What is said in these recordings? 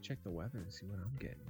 check the weather and see what I'm getting.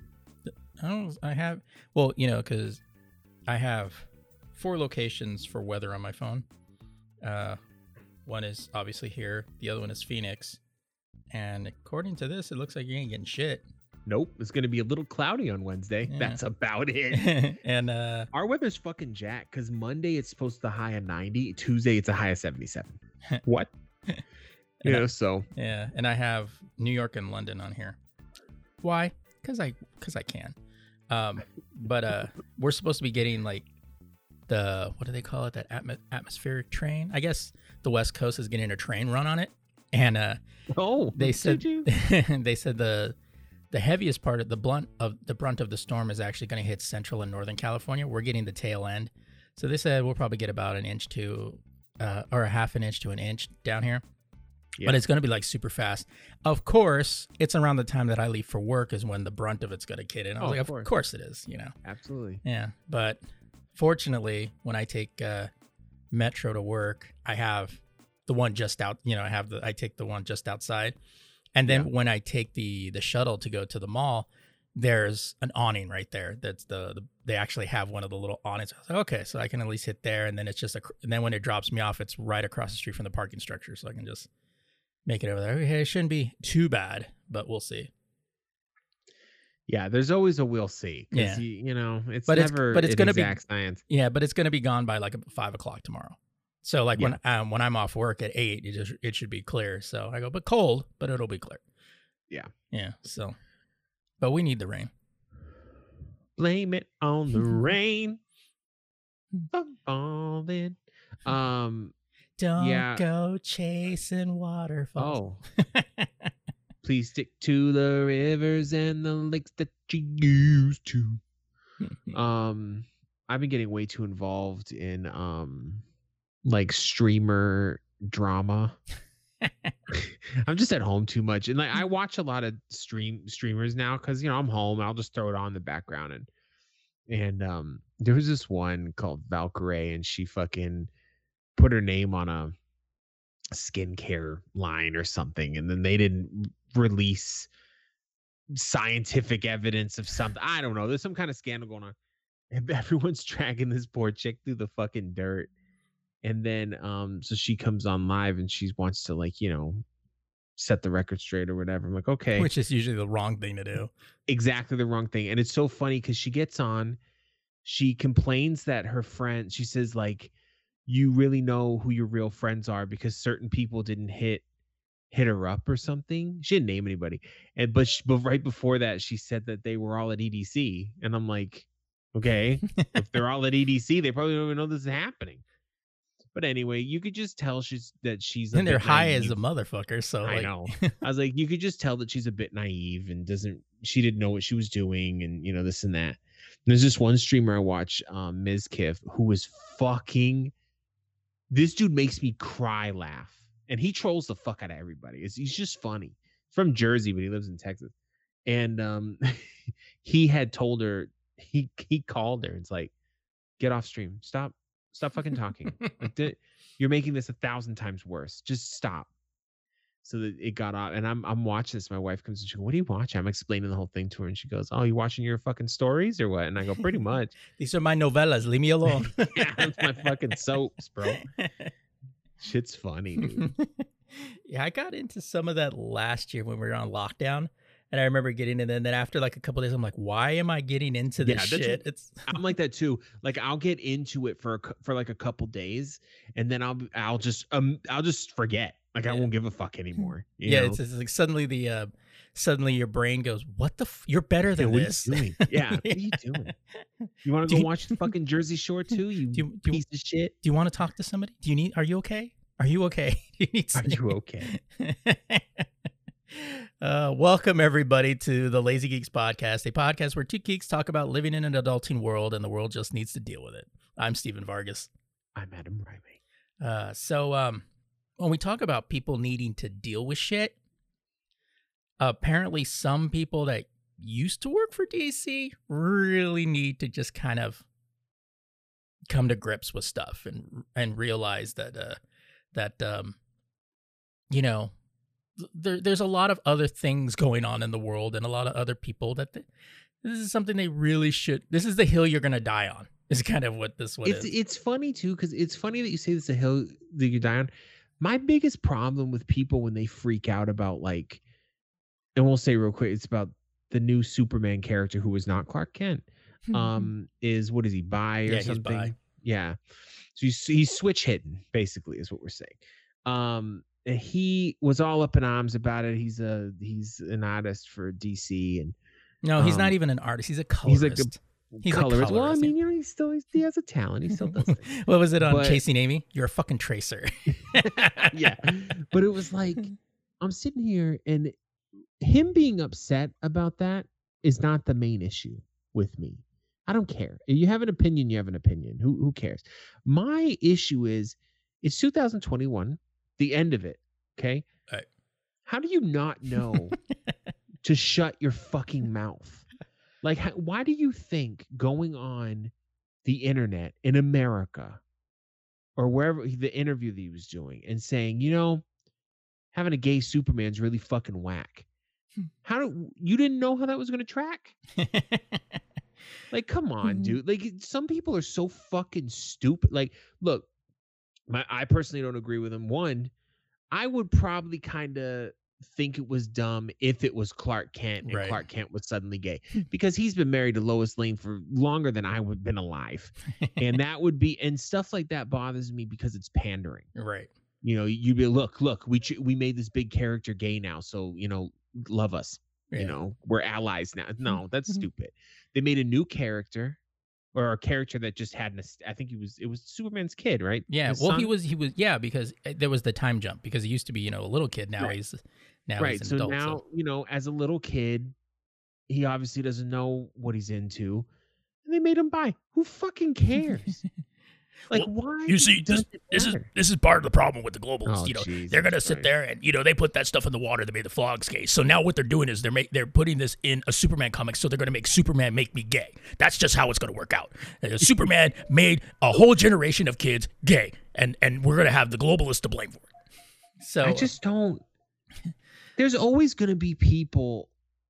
Because I have 4 locations for weather on my phone. One is obviously here. The other one is Phoenix. And according to this, it looks like you ain't getting shit. Nope, it's going to be a little cloudy on Wednesday. Yeah. That's about it. And our weather's fucking jacked because Monday it's supposed to high of 90. Tuesday it's a high of 77. What? So. Yeah, and I have New York and London on here. Why? Because I can. But we're supposed to be getting like what do they call it? That atmospheric train. I guess the West Coast is getting a train run on it. And they said they said the heaviest part of the brunt of the storm is actually going to hit Central and Northern California. We're getting the tail end. So they said we'll probably get about an inch to or a half an inch to an inch down here. Yeah. But it's going to be like super fast. Of course, it's around the time that I leave for work is when the brunt of it's going to hit in. I was like, of course it is, Absolutely. Yeah. But fortunately, when I take Metro to work, I have the one just out, I take the one just outside. And then when I take the shuttle to go to the mall, there's an awning right there. That's they actually have one of the little awnings. I was like, okay, so I can at least hit there. And then it's just and then when it drops me off, it's right across the street from the parking structure. So I can just make it over there. Okay, it shouldn't be too bad, but we'll see. Yeah, there's always a we'll see. Yeah. It's never an exact science. Yeah, but it's going to be gone by like 5 o'clock tomorrow. So like when I'm off work at 8, it should be clear. So I go, but cold, but it'll be clear. Yeah. Yeah. So, but we need the rain. Blame it on the rain. Falling. Don't go chasing waterfalls. Oh. Please stick to the rivers and the lakes that you used to. I've been getting way too involved in like streamer drama. I'm just at home too much, and like I watch a lot of streamers now because I'm home and I'll just throw it on in the background, and there was this one called Valkyrie, and she fucking put her name on a skincare line or something, and then they didn't release scientific evidence of something. I don't know. There's some kind of scandal going on, and everyone's dragging this poor chick through the fucking dirt. And then so she comes on live and she wants to like, set the record straight or whatever. I'm like, okay. Which is usually the wrong thing to do. Exactly the wrong thing. And it's so funny because she gets on, she complains that her friend, she says like, you really know who your real friends are because certain people didn't hit her up or something. She didn't name anybody. But right before that, she said that they were all at EDC. And I'm like, okay, if they're all at EDC, they probably don't even know this is happening. But anyway, you could just tell she's and they're high as a motherfucker. So I know. I was like, you could just tell that she's a bit naive and she didn't know what she was doing and this and that. And there's this one streamer I watch, Mizkif, who was fucking. This dude makes me cry laugh, and he trolls the fuck out of everybody. He's just funny. He's from Jersey, but he lives in Texas. And he had told her he called her. It's like, get off stream. Stop fucking talking. Like you're making this 1,000 times worse. Just stop. So that it got off, and I'm watching this. My wife comes and she goes, "What are you watching?" I'm explaining the whole thing to her, and she goes, "Oh, you watching your fucking stories or what?" And I go, "Pretty much." These are my novellas. Leave me alone. Yeah, that's my fucking soaps, bro. Shit's funny, dude. Yeah, I got into some of that last year when we were on lockdown. And I remember getting it, and then after like a couple of days, I'm like, "Why am I getting into this shit?" I'm like that too. Like I'll get into it for like a couple days, and then I'll just forget. Like I won't give a fuck anymore. You know? It's like suddenly your brain goes, "What the? You're better than this." What are you doing? Yeah, what are you doing? You want to go watch the fucking Jersey Shore too? You piece of shit. Do you want to talk to somebody? Are you okay? Are you okay? Are you okay? Welcome everybody to the Lazy Geeks podcast, a podcast where two geeks talk about living in an adulting world and the world just needs to deal with it. I'm Steven Vargas. I'm Adam Riley. So when we talk about people needing to deal with shit, apparently some people that used to work for DAC really need to just kind of come to grips with stuff and realize that there's a lot of other things going on in the world and a lot of other people that this is something they really should. This is the hill you're gonna die on. Is kind of what this one is. It's funny too, because it's funny that you say this is a hill that you die on. My biggest problem with people when they freak out about like, and we'll say real quick, it's about the new Superman character who was not Clark Kent. Is what is he bi or something? He's bi. Yeah. So he's switch hitting, basically, is what we're saying. He was all up in arms about it. He's an artist for DC, and no, he's not even an artist. He's a colorist. He's a colorist. Well, I mean, you know, he has a talent. He still does it. What was it on Chasing Amy? You're a fucking tracer. Yeah, but it was like I'm sitting here, and him being upset about that is not the main issue with me. I don't care. You have an opinion, you have an opinion. Who cares? My issue is it's 2021, the end of it. Okay. Right. How do you not know to shut your fucking mouth? Like, why do you think going on the internet in America or wherever the interview that he was doing and saying, you know, having a gay Superman's really fucking whack? You didn't know how that was going to track? Like, come on, dude. Like, some people are so fucking stupid. Like, look, I personally don't agree with him. One, I would probably kind of think it was dumb if it was Clark Kent and Clark Kent was suddenly gay, because he's been married to Lois Lane for longer than I would have been alive. And that would be, and stuff like that bothers me because it's pandering. Right. You know, you'd be, look, we made this big character gay now. So, you know, love us. Yeah. You know, we're allies now. No, that's stupid. They made a new character, or a character that just had I think it was Superman's kid, right? Yeah. Well, he was yeah, because there was the time jump, because he used to be, you know, a little kid. Now he's an adult. Now, you know, as a little kid, he obviously doesn't know what he's into, and they made him bi. Who fucking cares? Like, why? You see, this is part of the problem with the globalists. You know, Jesus, they're gonna sit there and, you know, they put that stuff in the water. They made the frogs gay. So now what they're doing is they're putting this in a Superman comic. So they're gonna make Superman make me gay. That's just how it's gonna work out. Superman made a whole generation of kids gay, and we're gonna have the globalists to blame for it. So I just don't. There's always gonna be people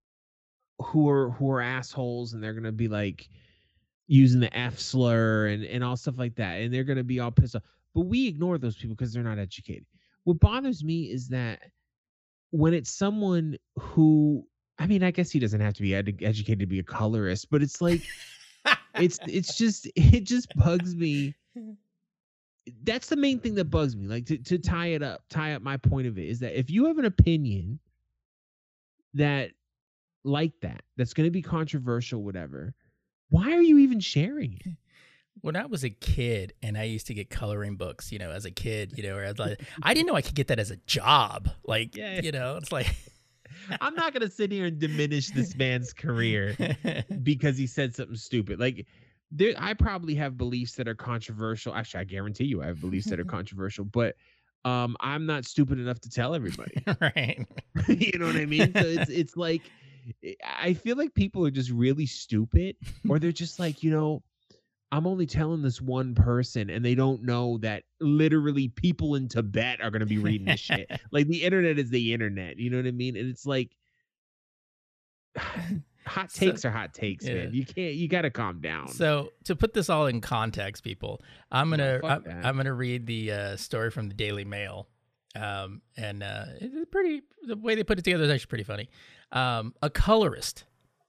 who are assholes, and they're gonna be like using the F slur and all stuff like that, and they're going to be all pissed off. But we ignore those people because they're not educated. What bothers me is that when it's someone who, I mean, I guess he doesn't have to be educated to be a colorist, but it's like, it just bugs me. That's the main thing that bugs me. Like, to tie up my point of it is that if you have an opinion that's going to be controversial, whatever, why are you even sharing it? When I was a kid and I used to get coloring books, you know, as a kid, you know, where I didn't know I could get that as a job. Like, you know, it's like, I'm not going to sit here and diminish this man's career because he said something stupid. Like, I probably have beliefs that are controversial. Actually, I guarantee you I have beliefs that are controversial, but I'm not stupid enough to tell everybody. Right. You know what I mean? So it's like, I feel like people are just really stupid, or they're just like, you know, I'm only telling this one person, and they don't know that literally people in Tibet are going to be reading this shit. Like, the internet is the internet. You know what I mean? And it's like, hot takes are hot takes, man. You got to calm down. So to put this all in context, people, I'm going to read the story from the Daily Mail. It's pretty, the way they put it together is actually pretty funny. A colorist,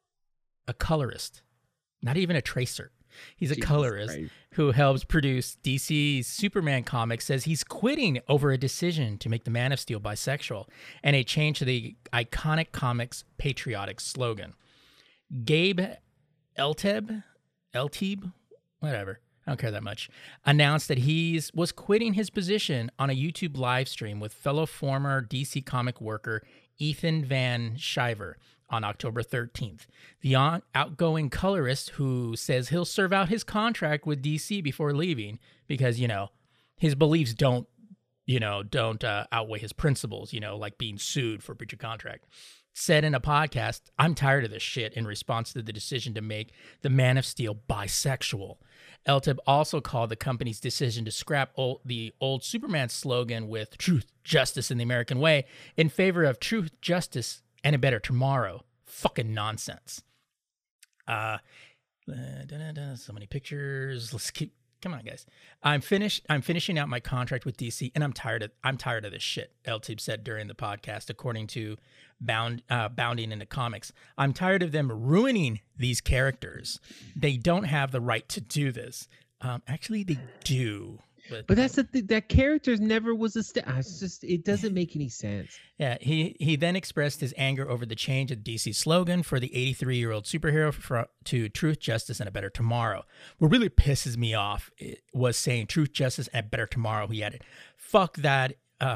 not even a tracer. He's a colorist who helps produce DC's Superman comics, says he's quitting over a decision to make the Man of Steel bisexual and a change to the iconic comics' patriotic slogan. Gabe Elteb, whatever, I don't care that much, announced that he was quitting his position on a YouTube live stream with fellow former DC comic worker Ethan Van Sciver on October 13th. The outgoing colorist, who says he'll serve out his contract with DC before leaving because, you know, his beliefs don't outweigh his principles, you know, like being sued for breach of contract, said in a podcast, "I'm tired of this shit," in response to the decision to make the Man of Steel bisexual. LTIP also called the company's decision to scrap the old Superman slogan with truth, justice, and the American way in favor of truth, justice, and a better tomorrow. Fucking nonsense. So many pictures. Let's keep. Come on, guys. I'm finishing out my contract with DC, and I'm tired of this shit. LTIP said during the podcast, according to Bounding into Comics. I'm tired of them ruining these characters. They don't have the right to do this. Actually, they do. But that's the thing. That character never was it's just, it doesn't make any sense. Yeah, he then expressed his anger over the change of DC slogan for the 83-year-old superhero to Truth, Justice, and a Better Tomorrow. What really pisses me off was saying Truth, Justice, and a Better Tomorrow. He added, fuck that,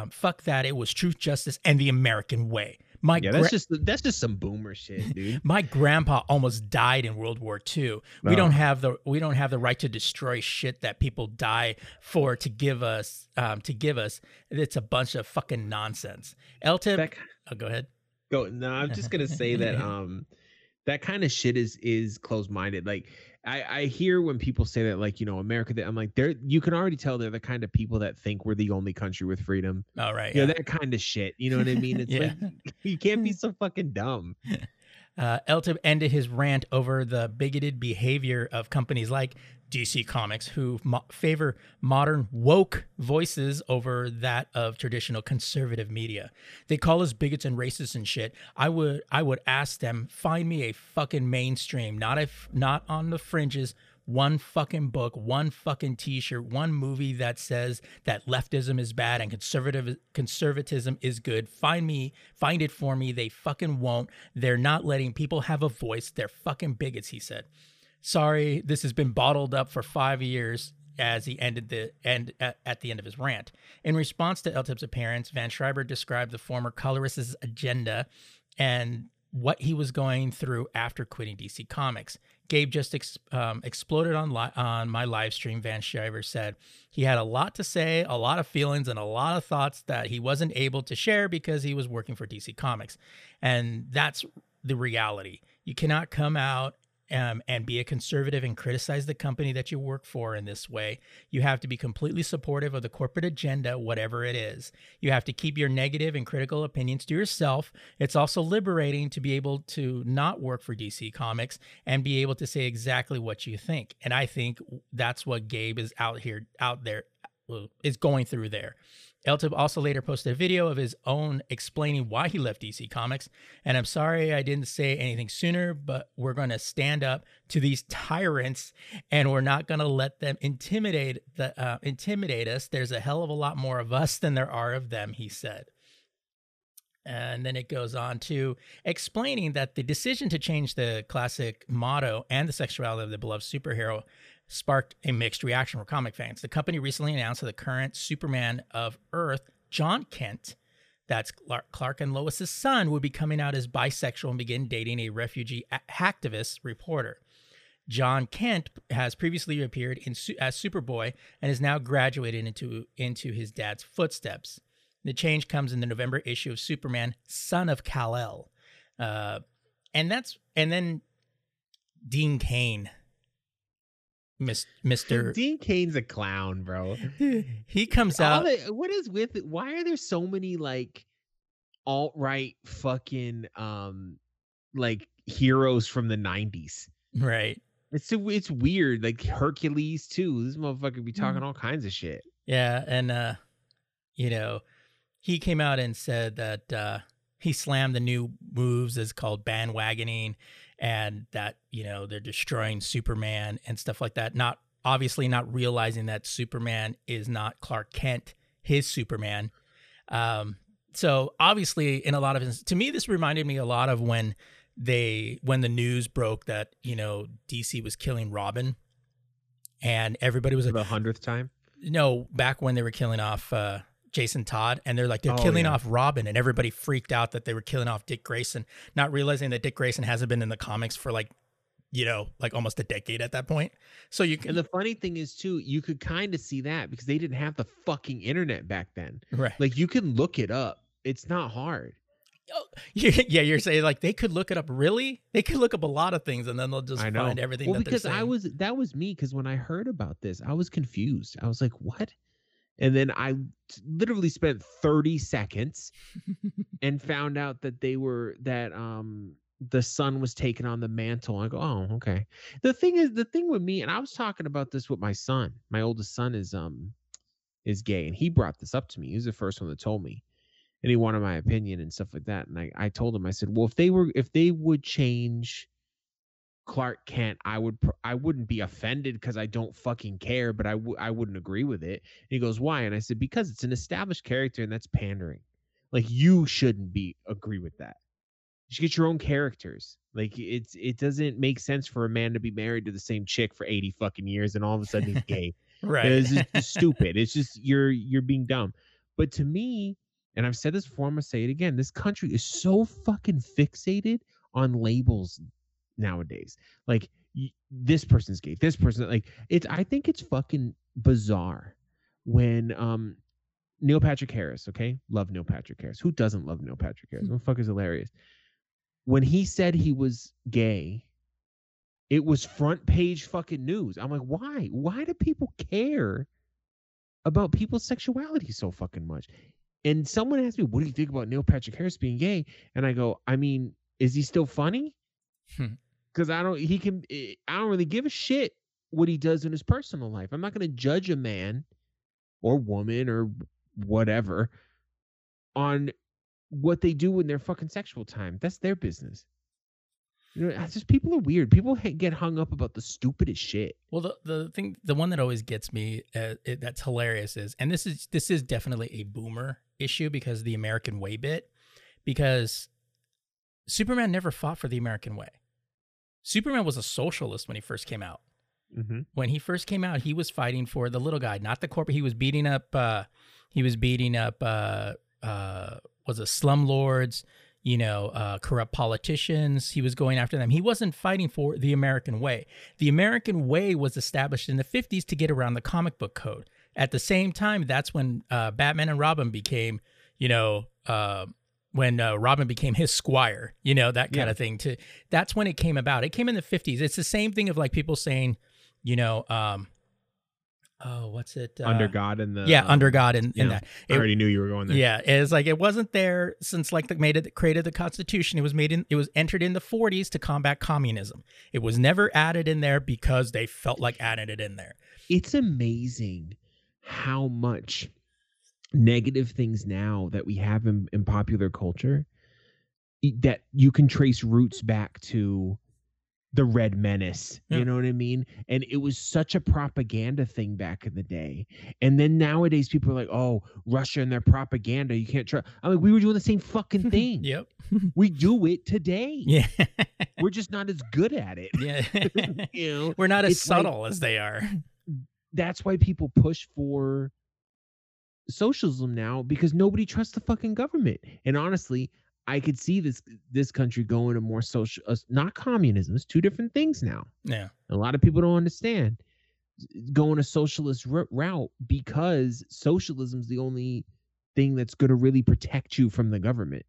it was Truth, Justice, and the American way. That's just some boomer shit, dude. My grandpa almost died in World War II. We don't have the right to destroy shit that people die for to give us. It's a bunch of fucking nonsense. LTIP. Go ahead. No, I'm just gonna say that that kind of shit is closed-minded. Like I hear when people say that, like, America, that I'm like, you can already tell they're the kind of people that think we're the only country with freedom. All right. That kind of shit. You know what I mean? It's like, you can't be so fucking dumb. LTIP ended his rant over the bigoted behavior of companies like DC Comics, who favor modern woke voices over that of traditional conservative media. They call us bigots and racists and shit. I would ask them, find me a fucking mainstream, not on the fringes, one fucking book, one fucking t-shirt, one movie that says that leftism is bad and conservatism is good. Find it for me. They fucking won't. They're not letting people have a voice. They're fucking bigots, he said. Sorry, this has been bottled up for 5 years, as he ended at the end of his rant. In response to LTIP's appearance, Van Schreiber described the former colorist's agenda and what he was going through after quitting DC Comics. Gabe just exploded on my live stream, Van Schreiber said. He had a lot to say, a lot of feelings, and a lot of thoughts that he wasn't able to share because he was working for DC Comics. And that's the reality. You cannot come out and be a conservative and criticize the company that you work for in this way. You have to be completely supportive of the corporate agenda, whatever it is. You have to keep your negative and critical opinions to yourself. It's also liberating to be able to not work for DC Comics and be able to say exactly what you think. And I think that's what Gabe is out there is going through there. LTIP also later posted a video of his own explaining why he left DC Comics. And I'm sorry I didn't say anything sooner, but we're going to stand up to these tyrants and we're not going to let them intimidate us. There's a hell of a lot more of us than there are of them, he said. And then it goes on to explaining that the decision to change the classic motto and the sexuality of the beloved superhero sparked a mixed reaction from comic fans. The company recently announced that the current Superman of Earth, John Kent, that's Clark and Lois's son, would be coming out as bisexual and begin dating a refugee hacktivist reporter. John Kent has previously appeared as Superboy and is now graduated into his dad's footsteps. The change comes in the November issue of Superman, Son of Kal-El. And then Dean Cain. Mr. Dean Cain's a clown, bro. He comes out. What is with it? Why are there so many like alt-right fucking like heroes from the 90s? Right. It's weird. Like Hercules too. This motherfucker be talking all kinds of shit. Yeah, and he came out and said that he slammed the new moves as called bandwagoning, and that, they're destroying Superman and stuff like that. Not realizing that Superman is not Clark Kent, his Superman. So obviously in a lot of, to me, this reminded me a lot of when the news broke that, DC was killing Robin, and everybody was for the 100th time. No, back when they were killing off, Jason Todd, and they're killing off Robin, and everybody freaked out that they were killing off Dick Grayson, not realizing that Dick Grayson hasn't been in the comics for almost a decade at that point. So and the funny thing is too, you could kind of see that because they didn't have the fucking internet back then. Right. Like you can look it up. It's not hard. Oh, yeah, you're saying like they could look it up. Really, they could look up a lot of things, and then they'll just find everything. Well, that because they're saying. that was me. Because when I heard about this, I was confused. I was like, "What?" And then I literally spent 30 seconds and found out that the son was taking on the mantle. I go, "Oh, okay." The thing with me, and I was talking about this with my son. My oldest son is gay, and he brought this up to me. He was the first one that told me, and he wanted my opinion and stuff like that. And I told him, I said, well, if they would change Clark Kent, I wouldn't be offended because I don't fucking care, but I wouldn't agree with it. And he goes, why? And I said, because it's an established character and that's pandering. Like, you shouldn't agree with that. You should get your own characters. Like, it doesn't make sense for a man to be married to the same chick for 80 fucking years and all of a sudden he's gay. Right. It's just stupid. It's just you're being dumb. But to me, and I've said this before, I'm gonna say it again, this country is so fucking fixated on labels nowadays. Like, this person's gay, this person, like, I think it's fucking bizarre when Neil Patrick Harris, okay? Love Neil Patrick Harris. Who doesn't love Neil Patrick Harris? The fuck is hilarious. When he said he was gay, it was front page fucking news. I'm like, why? Why do people care about people's sexuality so fucking much? And someone asked me, what do you think about Neil Patrick Harris being gay? And I go, I mean, is he still funny? Because I don't really give a shit what he does in his personal life. I'm not going to judge a man or woman or whatever on what they do in their fucking sexual time. That's their business. You know, it's just, people are weird. People get hung up about the stupidest shit. Well, the one that always gets me that's hilarious is, and this is definitely a boomer issue because the American way bit, because Superman never fought for the American way. Superman was a socialist when he first came out. Mm-hmm. When he first came out, he was fighting for the little guy, not the corporate. He was beating up was it slumlords, corrupt politicians. He was going after them. He wasn't fighting for the American way. The American way was established in the 50s to get around the comic book code. At the same time, that's when Batman and Robin became, when Robin became his squire, that kind of thing. That's when it came about. It came in the 50s. It's the same thing of like people saying, what's it? Under God and the under God and that. I already knew you were going there. Yeah, it's like it wasn't there since like created the Constitution. It was entered in the 40s to combat communism. It was never added in there because they felt like adding it in there. It's amazing how much negative things now that we have in popular culture that you can trace roots back to the Red Menace, you know what I mean? And it was such a propaganda thing back in the day. And then nowadays people are like, oh, Russia and their propaganda, you can't trust. I'm like, we were doing the same fucking thing. Yep. We do it today. Yeah. We're just not as good at it. Yeah. We're not as subtle as they are. That's why people push for socialism now, because nobody trusts the fucking government. And honestly, I could see this country going to more social, not communism. It's two different things now. Yeah. A lot of people don't understand going a socialist route, because socialism is the only thing that's going to really protect you from the government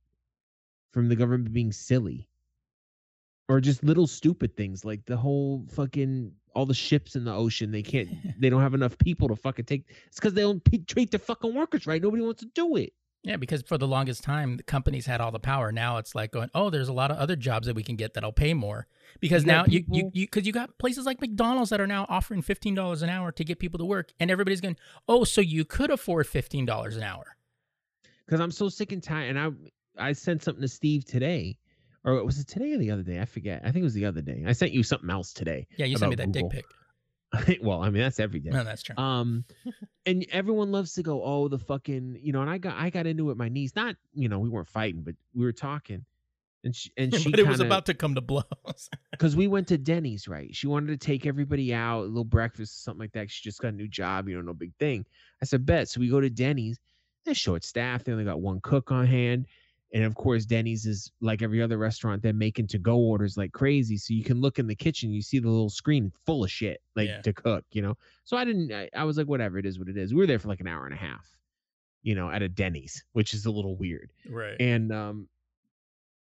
being silly, or just little stupid things like the whole fucking, all the ships in the ocean. They don't have enough people to fucking take. It's because they don't treat their fucking workers right. Nobody wants to do it. Yeah, because for the longest time, the companies had all the power. Now it's like going, oh, there's a lot of other jobs that we can get that'll pay more. Because now you got places like McDonald's that are now offering $15 an hour to get people to work, and everybody's going, oh, so you could afford $15 an hour. Because I'm so sick and tired, and I sent something to Steve today, or was it today or the other day? I forget. I think it was the other day. I sent you something else today. Yeah, you sent me that Google dick pic. Well, I mean, that's every day. No, that's true. And everyone loves to go, oh, the fucking, and I got into it with my niece. Not, we weren't fighting, but we were talking, and she but it was about to come to blows. Because we went to Denny's, right? She wanted to take everybody out, a little breakfast, something like that. She just got a new job, no big thing. I said, bet. So we go to Denny's. They're short staffed. They only got one cook on hand. And of course, Denny's is like every other restaurant. They're making to-go orders like crazy. So you can look in the kitchen, you see the little screen full of shit, to cook, So I was like, whatever, it is what it is. We were there for like an hour and a half, at a Denny's, which is a little weird. Right. And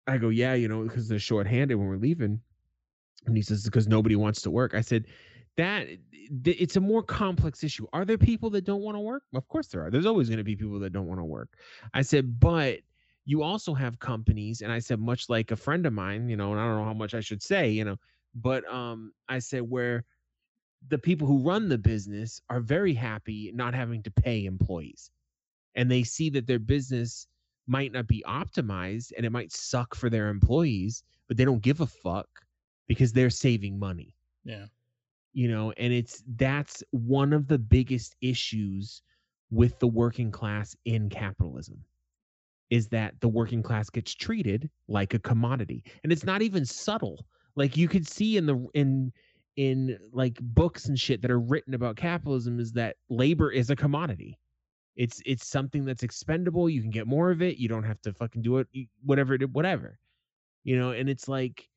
I go, yeah, because they're shorthanded when we're leaving. And he says, because nobody wants to work. I said, it's a more complex issue. Are there people that don't want to work? Of course there are. There's always going to be people that don't want to work. I said, but you also have companies, and I said, much like a friend of mine, and I don't know how much I should say, but I said, where the people who run the business are very happy not having to pay employees. And they see that their business might not be optimized and it might suck for their employees, but they don't give a fuck because they're saving money. Yeah. And that's one of the biggest issues with the working class in capitalism, is that the working class gets treated like a commodity. And it's not even subtle. Like you could see in like books and shit that are written about capitalism, is that labor is a commodity. It's something that's expendable. You can get more of it. You don't have to fucking do it, whatever. And it's like,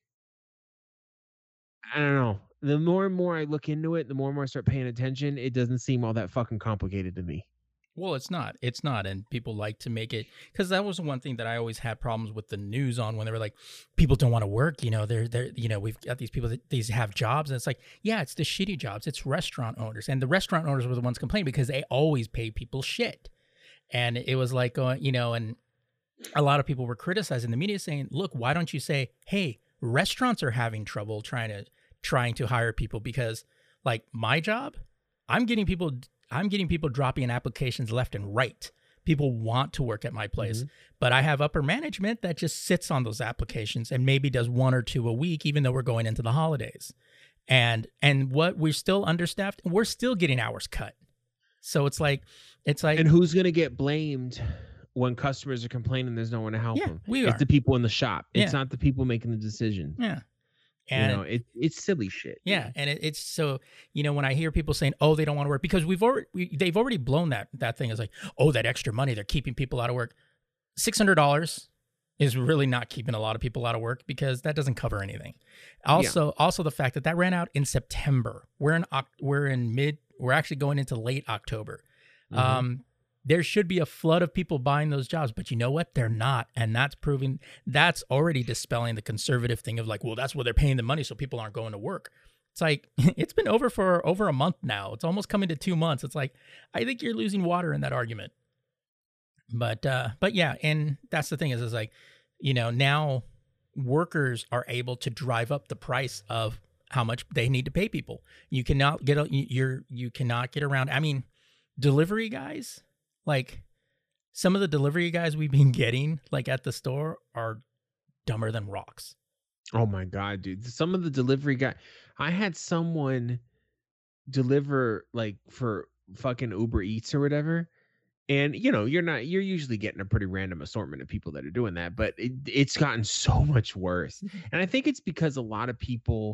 I don't know. The more and more I look into it, the more and more I start paying attention, it doesn't seem all that fucking complicated to me. Well, it's not. It's not. And people like to make it, because that was one thing that I always had problems with the news on, when they were like, people don't want to work. They're we've got these people that these have jobs. And it's like, yeah, it's the shitty jobs. It's restaurant owners. And the restaurant owners were the ones complaining because they always pay people shit. And it was like, and a lot of people were criticizing the media, saying, look, why don't you say, hey, restaurants are having trouble trying to hire people, because like my job, I'm getting people dropping applications left and right. People want to work at my place, but I have upper management that just sits on those applications and maybe does 1 or 2 a week, even though we're going into the holidays. And what, we're still understaffed, and we're still getting hours cut. So it's like, and who's going to get blamed when customers are complaining there's no one to help them? It's the people in the shop. It's not the people making the decision. Yeah. And it's silly shit. Yeah, and it's so, when I hear people saying, "Oh, they don't want to work," because they've already blown that thing as like, "Oh, that extra money, they're keeping people out of work." $600 is really not keeping a lot of people out of work, because that doesn't cover anything. Also the fact that ran out in September. We're actually going into late October. There should be a flood of people buying those jobs, but you know what? They're not. And that's already dispelling the conservative thing of like, well, that's where they're paying the money, so people aren't going to work. It's like, it's been over for over a month now. It's almost coming to 2 months. It's like, I think you're losing water in that argument. But yeah, and that's the thing is like, now workers are able to drive up the price of how much they need to pay people. You cannot get around. I mean, delivery guys, like some of the delivery guys we've been getting like at the store are dumber than rocks. Oh my God, dude. Some of the delivery guy, I had someone deliver like for fucking Uber Eats or whatever. And you're usually getting a pretty random assortment of people that are doing that, but it's gotten so much worse. And I think it's because a lot of people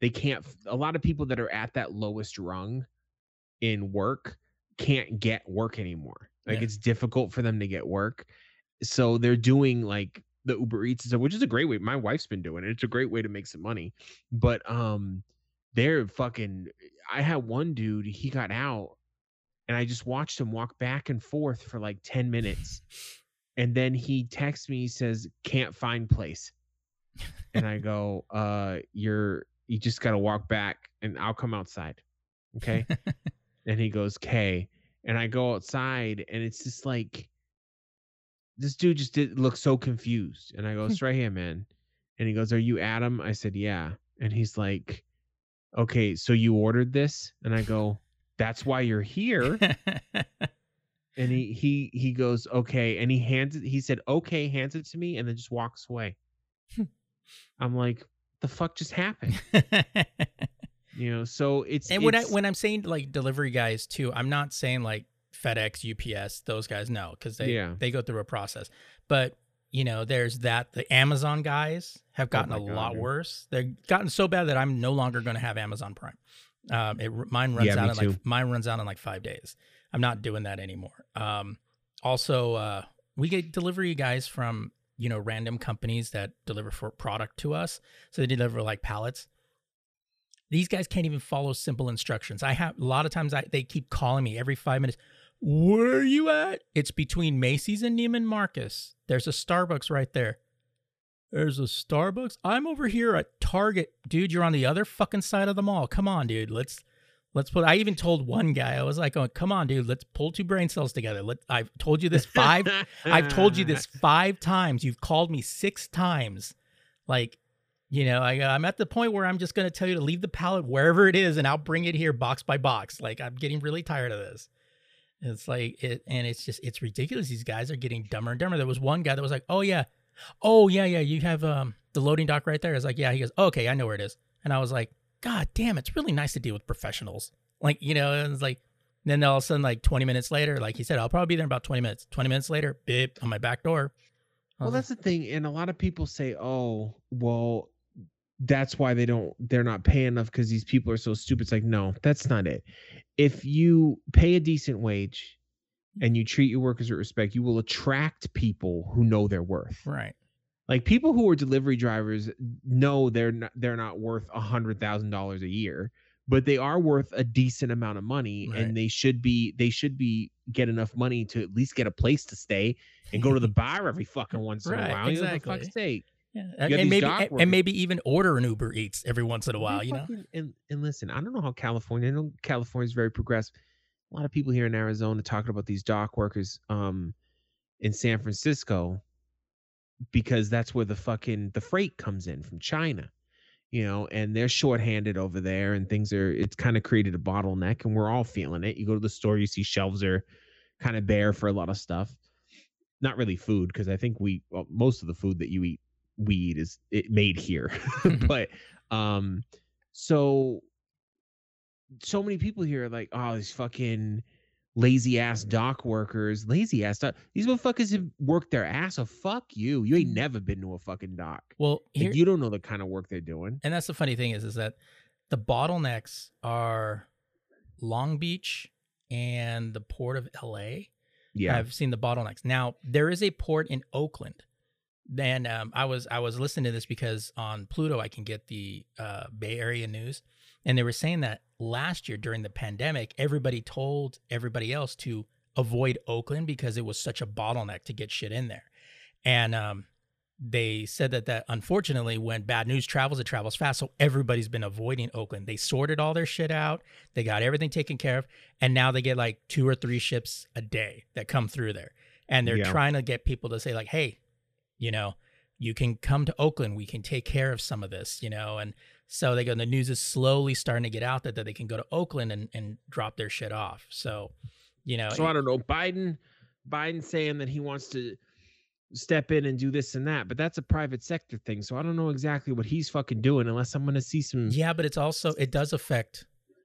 that are at that lowest rung in work can't get work anymore. Like it's difficult for them to get work. So they're doing like the Uber Eats stuff, which is a great way. My wife's been doing it. It's a great way to make some money. But they're fucking, I had one dude, he got out and I just watched him walk back and forth for like 10 minutes. And then he texts me, he says, "Can't find place." And I go, you just got to walk back and I'll come outside. Okay. And he goes, "Okay." And I go outside and it's just like, this dude just look so confused. And I go, "It's right here, man." And he goes, "Are you Adam?" I said, "Yeah." And he's like, "Okay, so you ordered this?" And I go, "That's why you're here." And he goes, "Okay." And he said, "Okay," hands it to me, and then just walks away. I'm like, the fuck just happened? So it's, and when I'm saying like delivery guys too, I'm not saying like FedEx, UPS, those guys, no, because they go through a process. But there's that. The Amazon guys have gotten a lot worse. They've gotten so bad that I'm no longer going to have Amazon Prime. Mine runs out in like 5 days. I'm not doing that anymore. Also, we get delivery guys from random companies that deliver for product to us. So they deliver like pallets. These guys can't even follow simple instructions. I have a lot of times they keep calling me every 5 minutes. "Where are you at?" It's between Macy's and Neiman Marcus. There's a Starbucks right there. There's a Starbucks. I'm over here at Target. Dude, you're on the other fucking side of the mall. Come on, dude. Let's put. I even told one guy, I was like, oh, come on, dude. Let's pull two brain cells together. I've told you this I've told you this 5 times. You've called me 6 times. Like, you know, I'm at the point where I'm just going to tell you to leave the pallet wherever it is, and I'll bring it here box by box. Like, I'm getting really tired of this. It's like and it's ridiculous. These guys are getting dumber and dumber. There was one guy that was like, oh yeah, you have the loading dock right there. I was like, yeah. He goes, oh, okay, I know where it is. And I was like, God damn, it's really nice to deal with professionals. Like, you know, and it's like, then all of a sudden, like 20 minutes later, like he said, I'll probably be there in about 20 minutes. 20 minutes later, beep, on my back door. Well, that's the thing. And a lot of people say, oh, well, that's why they're not paying enough because these people are so stupid. It's like, no, that's not it. If you pay a decent wage and you treat your workers with respect, you will attract people who know their worth. Right. Like people who are delivery drivers know they're not worth $100,000 a year, but they are worth a decent amount of money, right. And they should be get enough money to at least get a place to stay and go to the bar every fucking once in a while. Exactly. For fuck's sake. Yeah. And maybe even order an Uber Eats every once in a while, you know. And listen, I don't know how California. I know California is very progressive. A lot of people here in Arizona talking about these dock workers in San Francisco, because that's where the freight comes in from China, you know, and they're shorthanded over there, and it's kind of created a bottleneck, and we're all feeling it. You go to the store, you see shelves are kind of bare for a lot of stuff. Not really food, because I think most of the food that we eat is made here. But so many people here are like, oh, these fucking lazy ass dock workers, these motherfuckers have worked their ass off. Fuck you. You ain't never been to a fucking dock. Well, like, you don't know the kind of work they're doing. And that's the funny thing is that the bottlenecks are Long Beach and the port of LA. Yeah, I've seen the bottlenecks. Now there is a port in Oakland. Then I was listening to this because on Pluto I can get the Bay Area news, and they were saying that last year during the pandemic, everybody told everybody else to avoid Oakland because it was such a bottleneck to get shit in there. And they said that unfortunately when bad news travels, it travels fast. So everybody's been avoiding Oakland. They sorted all their shit out. They got everything taken care of. And now they get like 2 or 3 ships a day that come through there. And they're trying to get people to say like, hey, you know, you can come to Oakland. We can take care of some of this, you know. And so the news is slowly starting to get out that they can go to Oakland and drop their shit off. So, you know. So I don't know. Biden saying that he wants to step in and do this and that, but that's a private sector thing. So I don't know exactly what he's fucking doing unless I'm going to see some. Yeah, but it does affect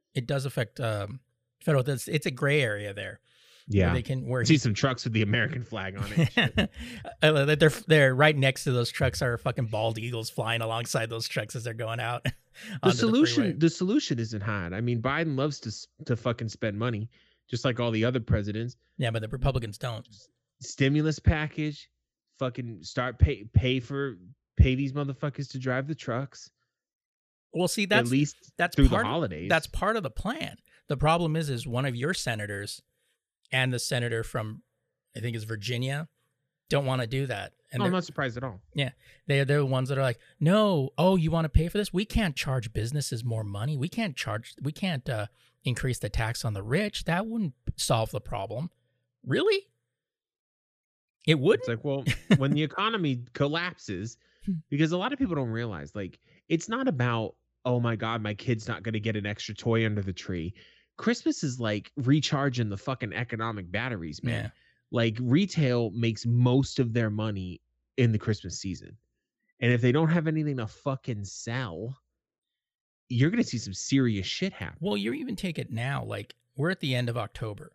federal. It's a gray area there. Yeah, they can see some trucks with the American flag on it. They're right next to those trucks are fucking bald eagles flying alongside those trucks as they're going out. The solution isn't hard. I mean, Biden loves to fucking spend money, just like all the other presidents. Yeah, but the Republicans don't. Stimulus package, fucking start pay these motherfuckers to drive the trucks. Well, see, that's through the holidays. That's part of the plan. The problem is one of your senators and the senator from, I think it's Virginia, don't want to do that. And I'm not surprised at all. Yeah. They're the ones that are like, no, you want to pay for this? We can't charge businesses more money. We can't increase the tax on the rich. That wouldn't solve the problem. Really? It wouldn't? It's like, well, when the economy collapses, because a lot of people don't realize, like, it's not about, oh my God, my kid's not going to get an extra toy under the tree. Christmas is like recharging the fucking economic batteries, man. Yeah. Like retail makes most of their money in the Christmas season. And if they don't have anything to fucking sell, you're going to see some serious shit happen. Well, you even take it now. Like we're at the end of October.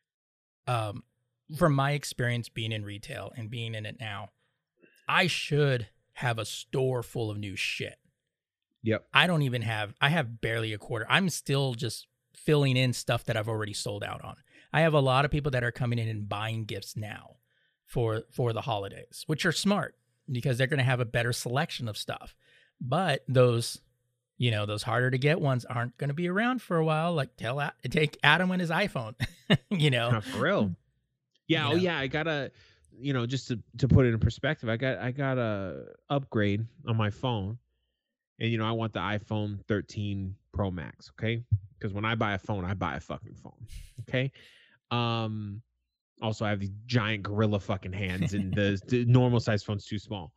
From my experience being in retail and being in it now, I should have a store full of new shit. Yep. I have barely a quarter. I'm still just filling in stuff that I've already sold out on. I have a lot of people that are coming in and buying gifts now for the holidays, which are smart because they're going to have a better selection of stuff. But those harder to get ones aren't going to be around for a while. Like take Adam and his iPhone, you know. Not for real. Yeah. You know? Oh yeah. I got just to put it in perspective, I got a upgrade on my phone, and I want the iPhone 13 Pro Max, okay? Because when I buy a phone, I buy a fucking phone, okay? Also, I have these giant gorilla fucking hands, and the normal size phone's too small.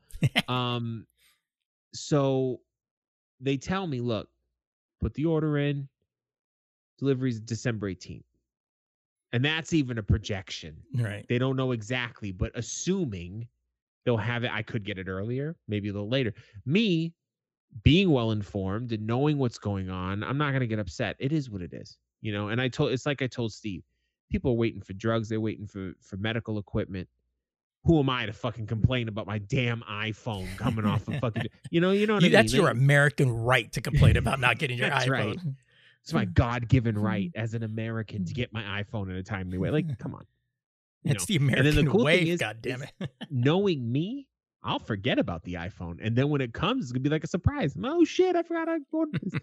So they tell me, look, put the order in. Delivery's December 18th. And that's even a projection. Right. They don't know exactly, but assuming they'll have it, I could get it earlier, maybe a little later. Me being well informed and knowing what's going on, I'm not going to get upset. It is what it is, and it's like I told Steve, people are waiting for drugs. They're waiting for medical equipment. Who am I to fucking complain about my damn iPhone coming off of fucking, you know what I mean? That's your American right to complain about not getting your That's iPhone. Right. It's my God-given right as an American to get my iPhone in a timely way. Like, come on. It's the American way, God damn it. Knowing me, I'll forget about the iPhone. And then when it comes, it's going to be like a surprise. Oh, shit, I forgot I ordered this.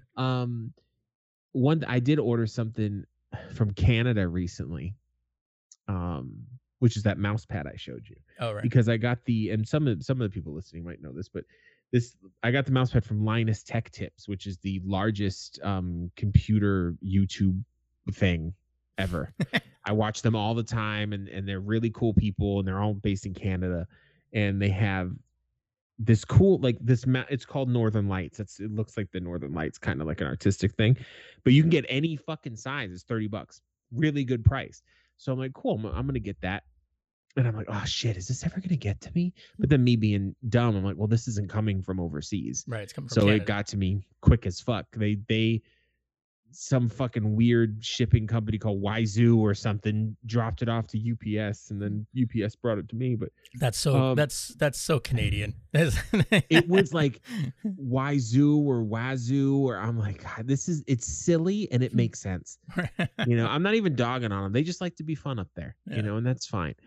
I did order something from Canada recently, which is that mouse pad I showed you. Oh, right. Because I got and some of the people listening might know this, but I got the mouse pad from Linus Tech Tips, which is the largest computer YouTube thing ever. I watch them all the time, and they're really cool people, and they're all based in Canada, and they have this cool, like it's called Northern Lights. It looks like the Northern Lights, kind of like an artistic thing, but you can get any fucking size. It's $30, really good price. So I'm like, cool, I'm gonna get that. And I'm like, oh shit, is this ever gonna get to me? But then me being dumb, I'm like, well, this isn't coming from overseas, right? It's coming from so Canada. It got to me quick as fuck. They some fucking weird shipping company called Wazoo or something dropped it off to UPS, and then UPS brought it to me. But that's so Canadian. It was like Wazoo, or I'm like, God, it's silly and it makes sense. I'm not even dogging on them. They just like to be fun up there, and that's fine.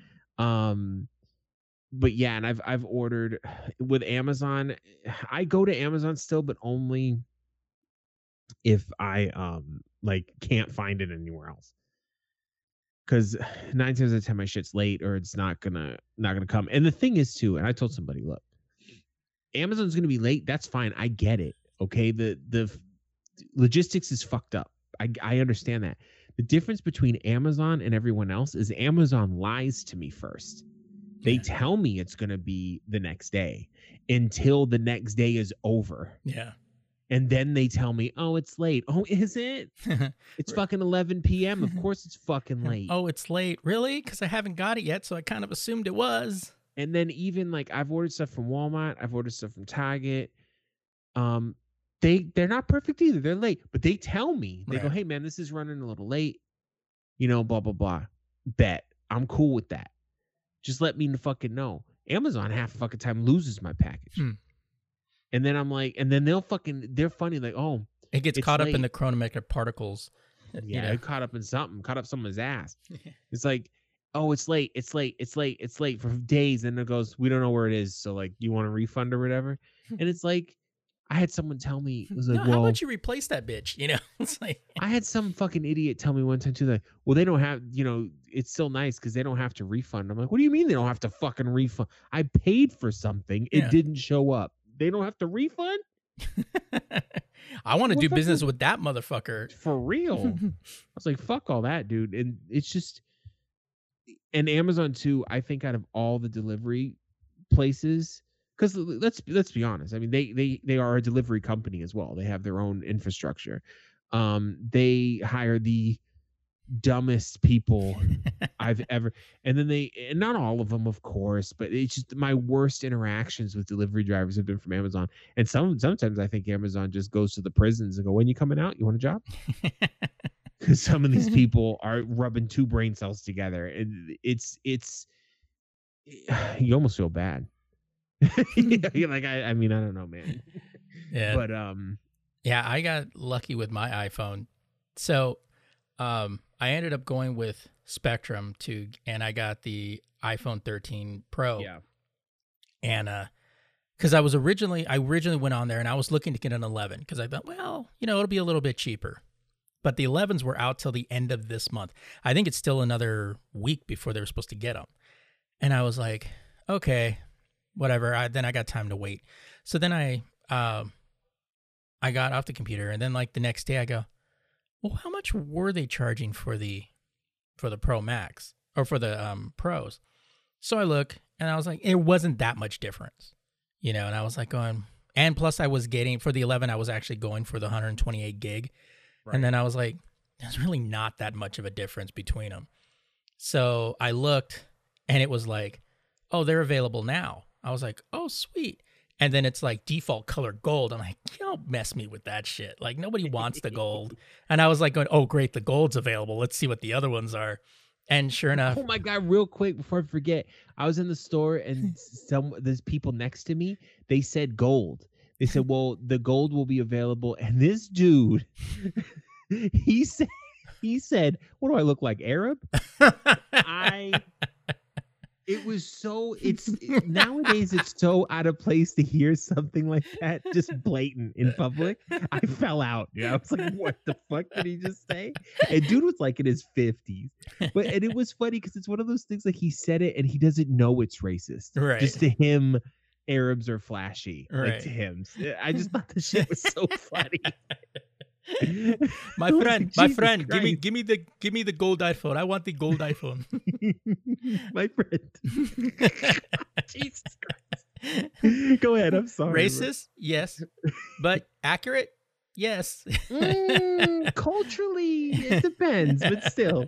But yeah, and I've ordered with Amazon. I go to Amazon still, but only if I can't find it anywhere else. Because 9 times out of 10 my shit's late, or it's not gonna come. And the thing is too, and I told somebody, look, Amazon's gonna be late. That's fine. I get it. Okay, the logistics is fucked up. I understand that. The difference between Amazon and everyone else is Amazon lies to me first. They tell me it's going to be the next day until the next day is over. Yeah. And then they tell me, oh, it's late. Oh, is it? It's fucking 11 p.m. Of course it's fucking late. Oh, it's late. Really? Because I haven't got it yet, so I kind of assumed it was. And then even like I've ordered stuff from Walmart. I've ordered stuff from Target. They're not perfect either. They're late, but they tell me, they go, hey man, this is running a little late, blah, blah, blah. Bet. I'm cool with that. Just let me fucking know. Amazon half the fucking time loses my package. And then I'm like, and then they're funny. Like, oh, it gets caught up in the chronometric particles. Yeah. It caught up in something, caught up someone's ass. It's like, oh, it's late for days. And it goes, we don't know where it is. So like, you want a refund or whatever? And it's like, I had someone tell me, it was like, how about you replace that bitch? It's like I had some fucking idiot tell me one time too, like, well, they don't have, it's still nice because they don't have to refund. I'm like, what do you mean they don't have to fucking refund? I paid for something. It didn't show up. They don't have to refund? I want to do business with that motherfucker. For real. I was like, fuck all that, dude. And it's just, and Amazon too, I think out of all the delivery places, because let's be honest. I mean, they are a delivery company as well. They have their own infrastructure. They hire the dumbest people I've ever, and not all of them, of course, but it's just my worst interactions with delivery drivers have been from Amazon. And sometimes I think Amazon just goes to the prisons and go, when you coming out? You want a job? Because some of these people are rubbing two brain cells together, and it's you almost feel bad. You're like, I mean, I don't know, man. Yeah. But yeah, I got lucky with my iPhone. So I ended up going with Spectrum and I got the iPhone 13 Pro. Yeah. And because I originally went on there and I was looking to get an 11 because I thought, well, it'll be a little bit cheaper. But the 11s were out till the end of this month. I think it's still another week before they were supposed to get them. And I was like, okay, whatever. Then I got time to wait. So then I got off the computer, and then like the next day I go, well, how much were they charging for the Pro Max or for the Pros? So I look, and I was like, it wasn't that much difference, you know. And I was like going, and plus I was getting for the 11, I was actually going for the 128 gig, right. And then I was like, there's really not that much of a difference between them. So I looked, and it was like, oh, they're available now. I was like, oh, sweet. And then it's like default color gold. I'm like, you don't mess me with that shit. Like, nobody wants the gold. And I was like going, oh, great, the gold's available. Let's see what the other ones are. And sure enough. Oh my God, real quick before I forget, I was in the store and there's people next to me. They said gold. They said, well, the gold will be available. And this dude, he said, what do I look like, Arab? It was so, nowadays it's so out of place to hear something like that, just blatant in public. I fell out. I was like, what the fuck did he just say? And dude was like in his 50s. And it was funny because it's one of those things like he said it and he doesn't know it's racist. Right. Just to him, Arabs are flashy. Right. Like to him. I just thought the shit was so funny. My friend, give me the gold iPhone. I want the gold iPhone. My friend. Jesus Christ. Go ahead. I'm sorry. Racist? Yes. But accurate? Yes. Culturally, it depends, but still.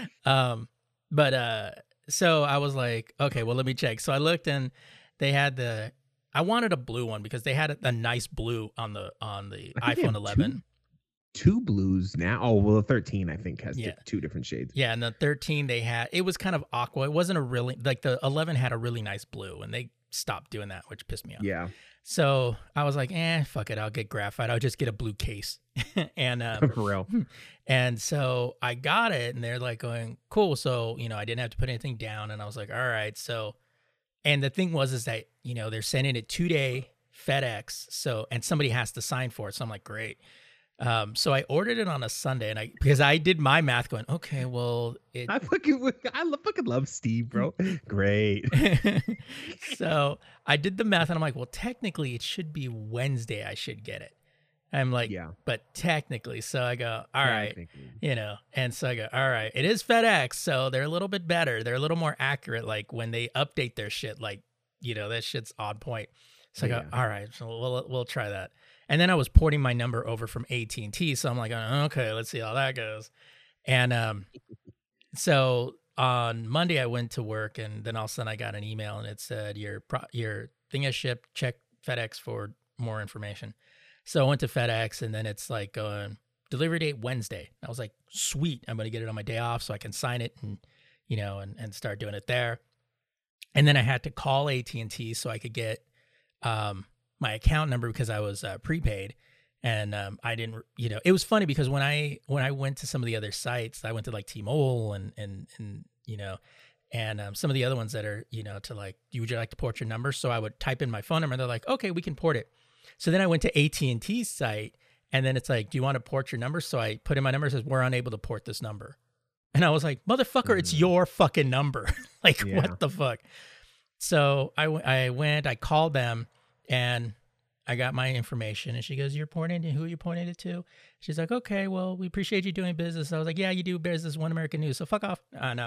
So I was like, okay, well, let me check. So I looked and they had I wanted a blue one because they had a nice blue on the iPhone 11. Two blues now. Oh, well, the 13 I think has two different shades. Yeah, and the 13 it was kind of aqua. It wasn't a really, like the 11 had a really nice blue, and they stopped doing that, which pissed me off. Yeah. So I was like, fuck it, I'll get graphite. I'll just get a blue case. And for real. And so I got it, and they're like going, cool. So, I didn't have to put anything down, and I was like, all right. So, and the thing is that, they're sending it 2-day FedEx. So, and somebody has to sign for it. So I'm like, great. So I ordered it on a Sunday, and because I did my math going, okay, well, I fucking love Steve, bro. Great. So I did the math, and I'm like, well, technically it should be Wednesday. I should get it. I'm like, yeah, but technically, so I go, all right, and so I go, all right, it is FedEx, so they're a little bit better. They're a little more accurate. Like when they update their shit, like, that shit's on point. So I go, all right, so we'll try that. And then I was porting my number over from AT&T, so I'm like, okay, let's see how that goes. And so on Monday I went to work, and then all of a sudden I got an email, and it said your thing has shipped. Check FedEx for more information. So I went to FedEx, and then it's like delivery date Wednesday. I was like, sweet, I'm gonna get it on my day off so I can sign it and and start doing it there. And then I had to call AT&T so I could get my account number because I was prepaid, and I didn't. It was funny because when I went to some of the other sites, I went to like T-Mobile and some of the other ones that are to like, would you like to port your number? So I would type in my phone number, and they're like, okay, we can port it. So then I went to AT&T's site, and then it's like, do you want to port your number? So I put in my number, it says we're unable to port this number, and I was like, motherfucker, it's your fucking number. Like, what the fuck? So I called them. And I got my information, and she goes, "You're pointing to who you pointed it to?" She's like, "Okay, well, we appreciate you doing business." I was like, "Yeah, you do business, One American News, so fuck off."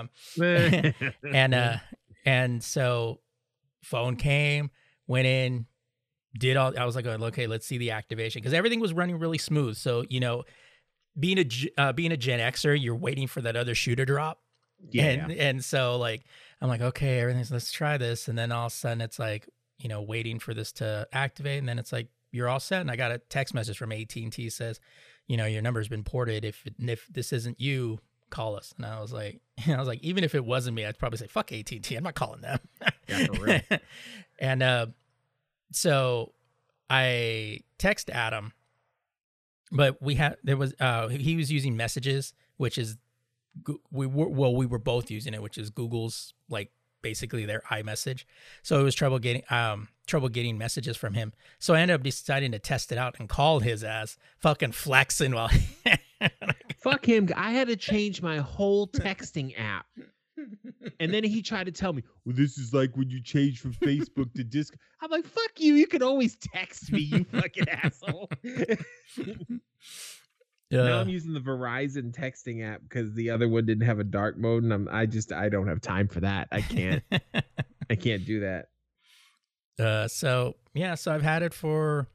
And so phone came, went in, did all. I was like, "Okay, let's see the activation," because everything was running really smooth. So being a Gen Xer, you're waiting for that other shoe to drop. And so like I'm like, okay, let's try this, and then all of a sudden it's like, waiting for this to activate, and then it's like, you're all set. And I got a text message from AT&T says, your number's been ported. If this isn't you, call us. And I was like, even if it wasn't me, I'd probably say, fuck AT&T. I'm not calling them. Yeah, for real. And so I text Adam, but he was using Messages, which is, we were both using it, which is Google's like basically their iMessage. So it was trouble getting messages from him. So I ended up deciding to test it out and call his ass, fucking flexing while fuck him. I had to change my whole texting app And then he tried to tell me, well, this is like when you change from Facebook to Discord. I'm like, fuck you. You can always text me, you fucking asshole. Now I'm using the Verizon texting app because the other one didn't have a dark mode, and I don't have time for that. I can't do that. So I've had it for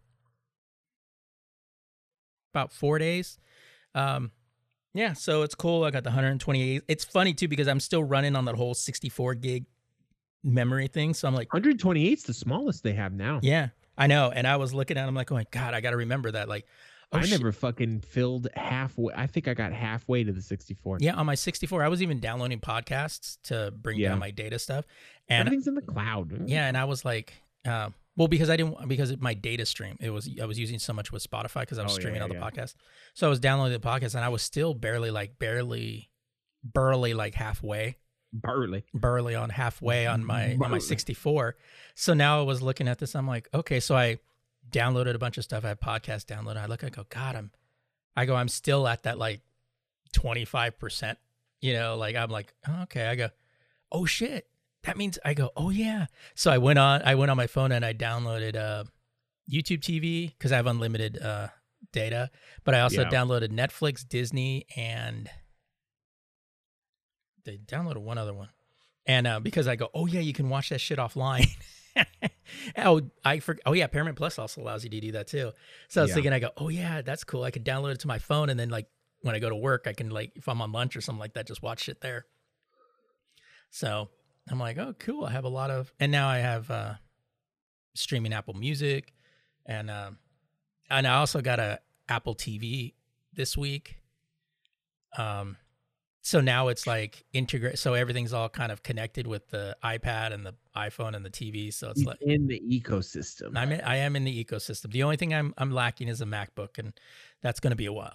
about 4 days. So it's cool. I got the 128. It's funny too because I'm still running on that whole 64 gig memory thing. So I'm like, 128 is the smallest they have now. Yeah, I know. And I was looking at it, I'm like, oh my God, I got to remember that. Like, I never fucking filled halfway. I think I got halfway to the 64. Yeah, on my 64, I was even downloading podcasts to bring down my data stuff. And everything's in the cloud. Yeah, and I was like, because my data stream, I was using so much with Spotify because I was streaming all the podcasts. So I was downloading the podcast, and I was still barely like halfway. Burly on halfway on my 64. So now I was looking at this. I'm like, okay, so I downloaded a bunch of stuff. I had podcasts downloaded. I go, God, I'm still at that like 25%, like I'm like, oh, okay. I go, oh shit. That means I go, oh yeah. So I went on my phone and I downloaded YouTube TV because I have unlimited data, but I also downloaded Netflix, Disney, and they downloaded one other one. And because I go, oh yeah, you can watch that shit offline. Paramount Plus also allows you to do that too. So I was thinking, I go, oh yeah, that's cool. I could download it to my phone, and then like when I go to work, I can like if I'm on lunch or something like that, just watch it there. So I'm like, oh cool. I have a lot of, and now I have streaming Apple Music, and I also got a Apple TV this week. So now it's like integrate. So everything's all kind of connected with the iPad and the iPhone and the TV. So it's like in the ecosystem. I am in the ecosystem. The only thing I'm lacking is a MacBook, and that's going to be a while.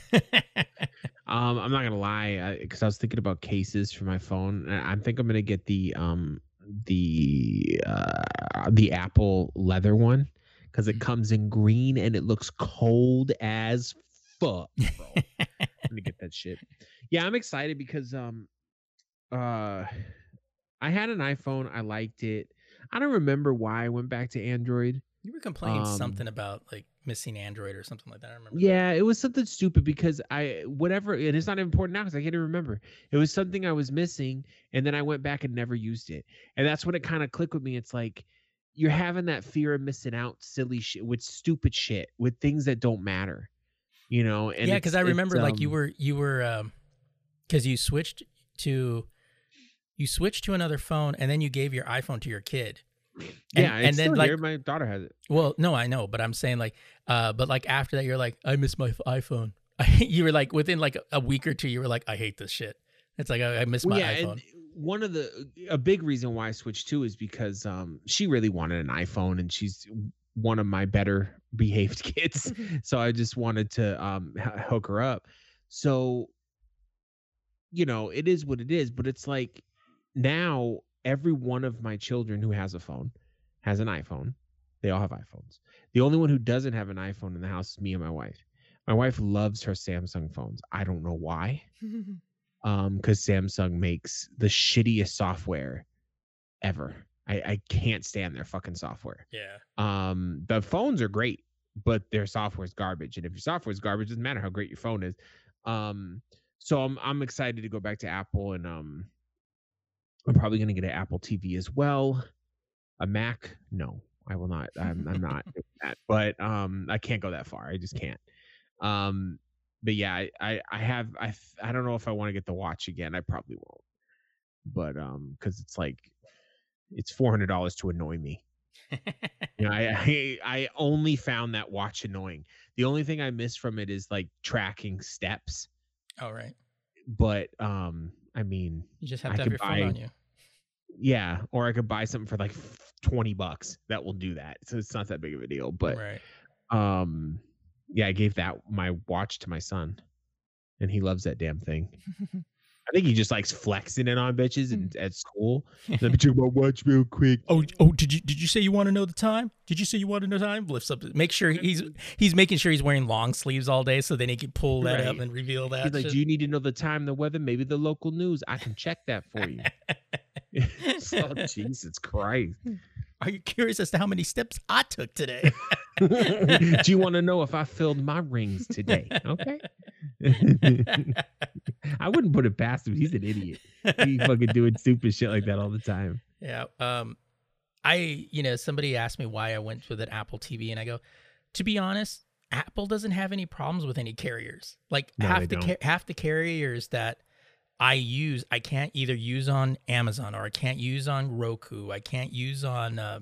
I'm not gonna lie, because I was thinking about cases for my phone. I think I'm gonna get the Apple leather one because it comes in green and it looks cold as fuck, bro. I'm gonna get that shit. Yeah, I'm excited because I had an iPhone. I liked it. I don't remember why I went back to Android. You were complaining something about like missing Android or something like that. I remember. Yeah, it was something stupid because and it's not important now because I can't even remember. It was something I was missing, and then I went back and never used it. And that's when it kind of clicked with me. It's like you're having that fear of missing out, silly shit with stupid shit, with things that don't matter. And yeah, because I remember like you were because you switched to another phone, and then you gave your iPhone to your kid. And then like here, my daughter has it. Well, no, I know, but I'm saying like, but like after that, you're like, I miss my iPhone. You were like within like a week or two, you were like, I hate this shit. It's like I miss my iPhone. One of a big reason why I switched too is because she really wanted an iPhone, and she's one of my better behaved kids. So I just wanted to hook her up. So it is what it is, but it's like now every one of my children who has a phone has an iPhone. They all have iPhones. The only one who doesn't have an iPhone in the house is me and my wife. My wife loves her Samsung phones. I don't know why. Because Samsung makes the shittiest software ever. I can't stand their fucking software. Yeah. The phones are great, but their software is garbage. And if your software is garbage, it doesn't matter how great your phone is. So I'm excited to go back to Apple, and I'm probably going to get an Apple TV as well. A Mac? No, I will not. I'm not doing that. But I can't go that far. I just can't. But yeah, I don't know if I want to get the watch again. I probably won't. But because it's like it's $400 to annoy me. I only found that watch annoying. The only thing I miss from it is like tracking steps. Oh right. But I mean, you just have to have your phone on you. Yeah, or I could buy something for like $20 that will do that. So it's not that big of a deal. But yeah, I gave my watch to my son, and he loves that damn thing. I think he just likes flexing it on bitches at school. Let me check my watch real quick. Oh, did you say you want to know the time? Did you say you want to know the time? Lifts up. Make sure he's making sure he's wearing long sleeves all day, so then he can pull that up and reveal that. He's like, do you need to know the time, the weather, maybe the local news? I can check that for you. Oh, Jesus Christ. Are you curious as to how many steps I took today? Do you want to know if I filled my rings today? Okay. I wouldn't put it past him. He's an idiot. He fucking doing stupid shit like that all the time. Yeah. Somebody asked me why I went with an Apple TV, and I go, to be honest, Apple doesn't have any problems with any carriers. Like half the carriers that I use, I can't either use on Amazon or I can't use on Roku. I can't use on the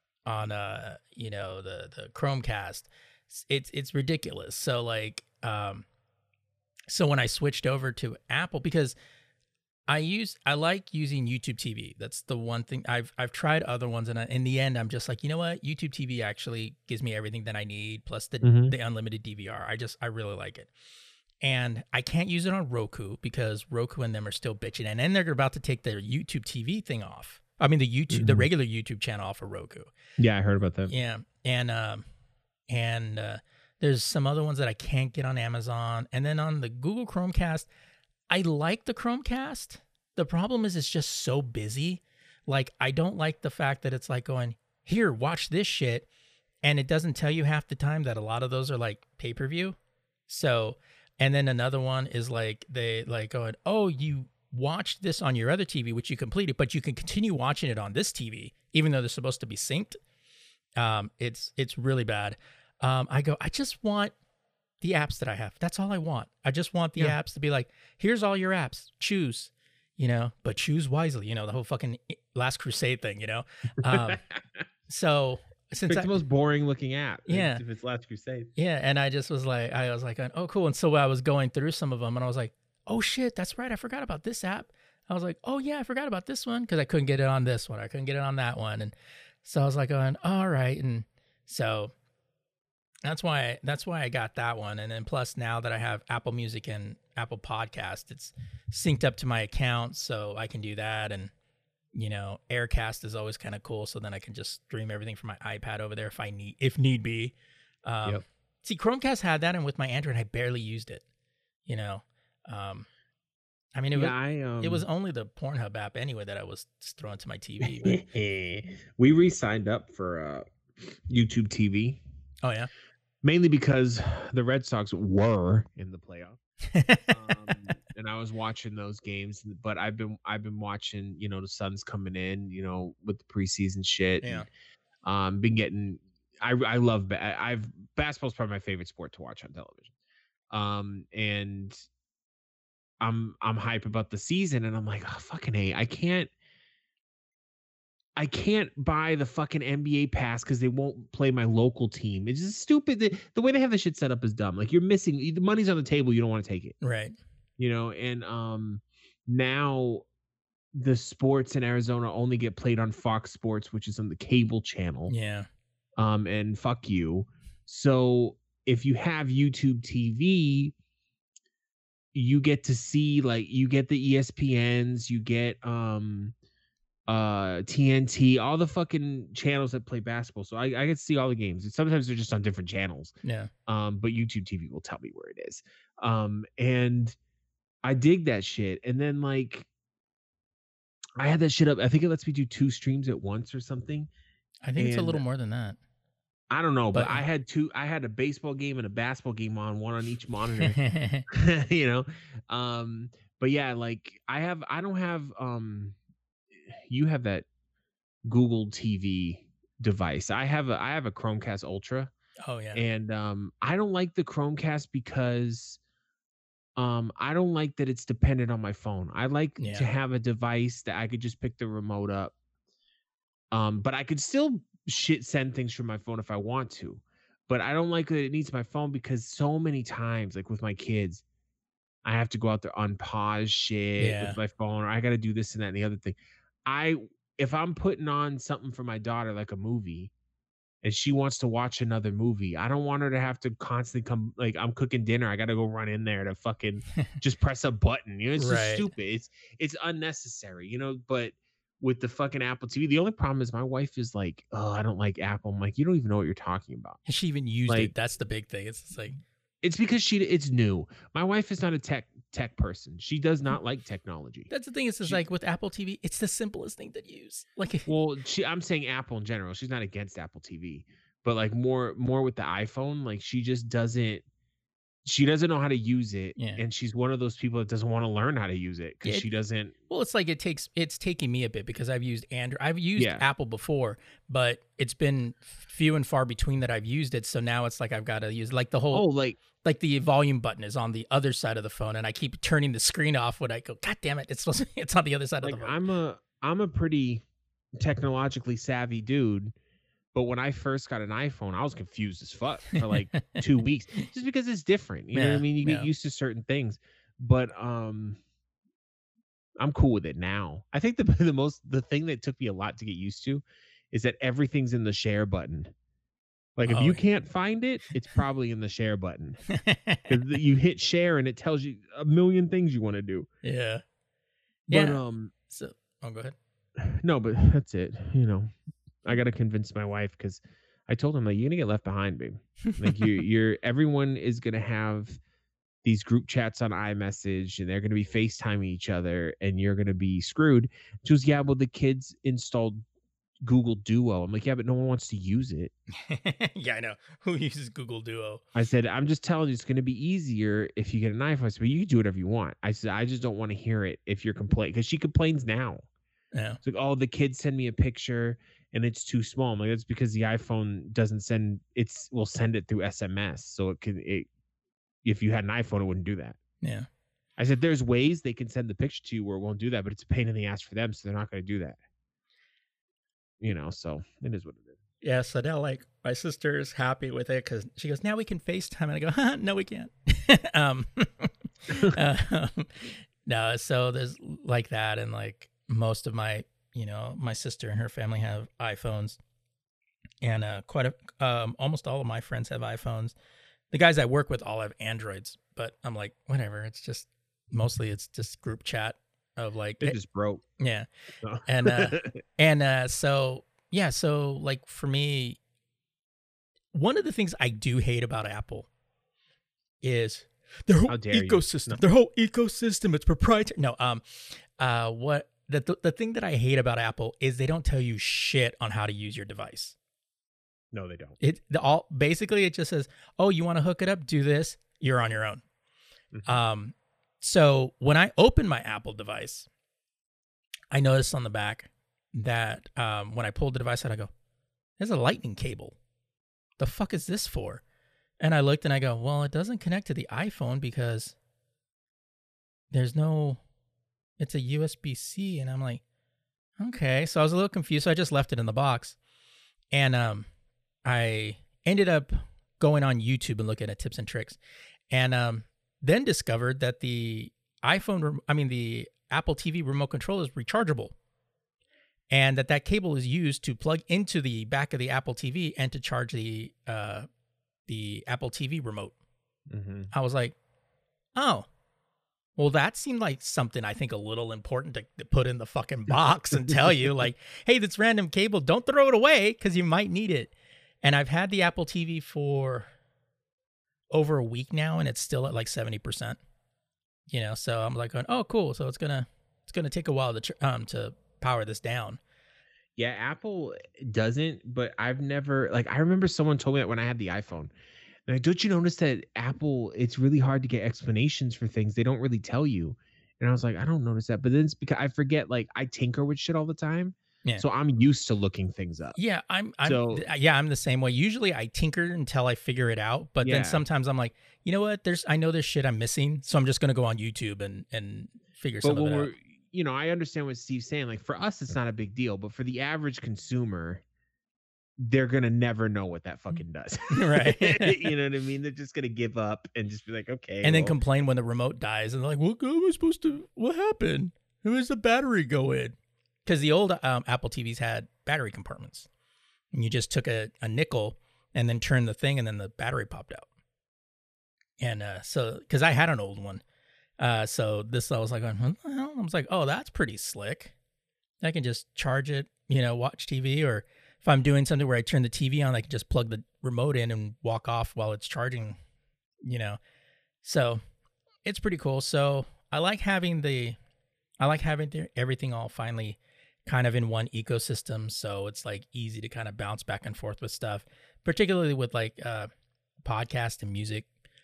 Chromecast. It's ridiculous. So like, so when I switched over to Apple, because I like using YouTube TV. That's the one thing I've tried other ones, and in the end, I'm just like, you know what? YouTube TV actually gives me everything that I need, plus the unlimited DVR. I really like it. And I can't use it on Roku because Roku and them are still bitching. And then they're about to take their YouTube TV thing off. I mean, the regular YouTube channel off of Roku. Yeah, I heard about that. Yeah. And there's some other ones that I can't get on Amazon. And then on the Google Chromecast, I like the Chromecast. The problem is it's just so busy. Like, I don't like the fact that it's like going, here, watch this shit. And it doesn't tell you half the time that a lot of those are like pay-per-view. So... And then another one is like they like going, oh, you watched this on your other TV, which you completed, but you can continue watching it on this TV, even though they're supposed to be synced. It's really bad. I just want the apps that I have. That's all I want. I just want the apps to be like, here's all your apps. Choose, but choose wisely. The whole fucking Last Crusade thing. So. Since it's the most boring looking app. Yeah. If it's Last Crusade. Yeah. And I was like, oh, cool. And so I was going through some of them and I was like, oh shit, that's right. I forgot about this app. I was like, oh yeah, I forgot about this one because I couldn't get it on this one. I couldn't get it on that one. And so I was like going, all right. And so that's why I got that one. And then plus now that I have Apple Music and Apple Podcast, it's synced up to my account. So I can do that. And Aircast is always kind of cool. So then I can just stream everything from my iPad over there if need be. See, Chromecast had that, and with my Android, I barely used it. I mean, it was only the Pornhub app anyway that I was throwing to my TV. But... We re-signed up for YouTube TV. Oh yeah, mainly because the Red Sox were in the playoffs. And I was watching those games, but I've been watching, the Suns coming in, with the preseason shit. Yeah. And, been getting, I love, basketball's probably my favorite sport to watch on television. And I'm hype about the season, and I'm like, oh, fucking A, I can't buy the fucking NBA pass because they won't play my local team. It's just stupid. The way they have the shit set up is dumb. Like, you're missing, the money's on the table, you don't want to take it. Right. And now the sports in Arizona only get played on Fox Sports, which is on the cable channel. Yeah. And fuck you. So if you have YouTube TV, you get to see, like, you get the ESPNs, you get TNT, all the fucking channels that play basketball. So I get to see all the games. Sometimes they're just on different channels. Yeah. But YouTube TV will tell me where it is. And I dig that shit. And then, like, I had that shit up. I think it lets me do 2 streams at once or something. I think it's a little more than that. I don't know, but I had a baseball game and a basketball game on, one on each monitor. But yeah, like, I don't have you have that Google TV device. I have a Chromecast Ultra. Oh yeah. And I don't like the Chromecast because I don't like that it's dependent on my phone. I like to have a device that I could just pick the remote up. But I could still send things from my phone if I want to. But I don't like that it needs my phone because so many times, like with my kids, I have to go out there, unpause shit with my phone, or I got to do this and that and the other thing. If I'm putting on something for my daughter, like a movie, and she wants to watch another movie. I don't want her to have to constantly come, like, I'm cooking dinner, I gotta go run in there to fucking just press a button. You know, it's just stupid. It's unnecessary, you know. But with the fucking Apple TV, the only problem is my wife is like, oh, I don't like Apple. I'm like, you don't even know what you're talking about. And she even used it. That's the big thing. It's like, it's because it's new. My wife is not a tech person. She does not like technology. That's the thing. It's just like with Apple TV, it's the simplest thing to use. Like, well, I'm saying Apple in general. She's not against Apple TV, but like more with the iPhone, like she just doesn't. She doesn't know how to use it, and she's one of those people that doesn't want to learn how to use it because she doesn't. Well, it's like it's taking me a bit because I've used Android. I've used Apple before, but it's been few and far between that I've used it. So now it's like I've got to use like the whole like the volume button is on the other side of the phone, and I keep turning the screen off when I go, God damn it, it's on the other side of the phone. I'm a pretty technologically savvy dude. But when I first got an iPhone, I was confused as fuck for like 2 weeks, just because it's different. You know what I mean? You get used to certain things, but I'm cool with it now. I think the thing that took me a lot to get used to is that everything's in the share button. Like if you can't find it, it's probably in the share button. You hit share and it tells you a million things you want to do. Yeah. But, so go ahead. No, but that's it. You know. I got to convince my wife because I told him, like, you're going to get left behind, babe. Like everyone is going to have these group chats on iMessage and they're going to be FaceTiming each other and you're going to be screwed. She goes, yeah, well, the kids installed Google Duo. I'm like, yeah, but no one wants to use it. Yeah, I know. Who uses Google Duo? I said, I'm just telling you, it's going to be easier if you get an iPhone. I said, well, you can do whatever you want. I said, I just don't want to hear it if you're complaining because she complains now. Yeah. It's like, oh, the kids send me a picture and it's too small. I'm like, it's because the iPhone doesn't will send it through SMS. So if you had an iPhone, it wouldn't do that. Yeah. I said, there's ways they can send the picture to you where it won't do that, but it's a pain in the ass for them. So they're not going to do that. You know, so it is what it is. Yeah. So now like my sister is happy with it because she goes, now we can FaceTime. And I go, no, we can't. No. So there's like that. And like most of my, my sister and her family have iPhones, and almost all of my friends have iPhones. The guys I work with all have Androids, but I'm like, whatever. It's just mostly it's just group chat of like they just broke. Yeah, so. So like for me, one of the ththings I do hate about Apple is their whole ecosystem. No. Their whole ecosystem, it's proprietary. No, The thing that I hate about Apple is they don't tell you shit on how to use your device. No, they don't. Basically it just says, "Oh, you want to hook it up? Do this. You're on your own." Mm-hmm. So when I open my Apple device, I noticed on the back that when I pulled the device out, I go, "There's a lightning cable. The fuck is this for?" And I looked and I go, "Well, it doesn't connect to the iPhone because there's no." It's a USB-C, and I'm like, okay. So I was a little confused, so I just left it in the box. And I ended up going on YouTube and looking at tips and tricks, and then discovered that the the Apple TV remote control is rechargeable, and that cable is used to plug into the back of the Apple TV and to charge the Apple TV remote. Mm-hmm. I was like, oh. Well, that seemed like something I think a little important to put in the fucking box and tell you, like, hey, this random cable, don't throw it away because you might need it. And I've had the Apple TV for over a week now, and it's still at like 70%. So I'm like, oh, cool. So it's gonna take a while to power this down. Yeah, Apple doesn't, but I've never I remember someone told me that when I had the iPhone. Like, don't you notice that Apple, it's really hard to get explanations for things. They don't really tell you. And I was like, I don't notice that. But then it's because I forget, I tinker with shit all the time. Yeah. So I'm used to looking things up. Yeah, I'm the same way. Usually I tinker until I figure it out. But then sometimes I'm like, you know what? I know there's shit I'm missing. So I'm just going to go on YouTube and figure some of it out. I understand what Steve's saying. Like for us, it's not a big deal. But for the average consumer, they're going to never know what that fucking does. Right. You know what I mean? They're just going to give up and just be like, okay. And then complain when the remote dies. And they're like, what happened? Who does the battery go in? Because the old Apple TVs had battery compartments. And you just took a nickel and then turned the thing, and then the battery popped out. And so, because I had an old one, so this I was like, what the hell? I was like, oh, that's pretty slick. I can just charge it, watch TV, or if I'm doing something where I turn the TV on, I can just plug the remote in and walk off while it's charging, So it's pretty cool. So I like having everything all finally kind of in one ecosystem. So it's like easy to kind of bounce back and forth with stuff, particularly with like podcast and music.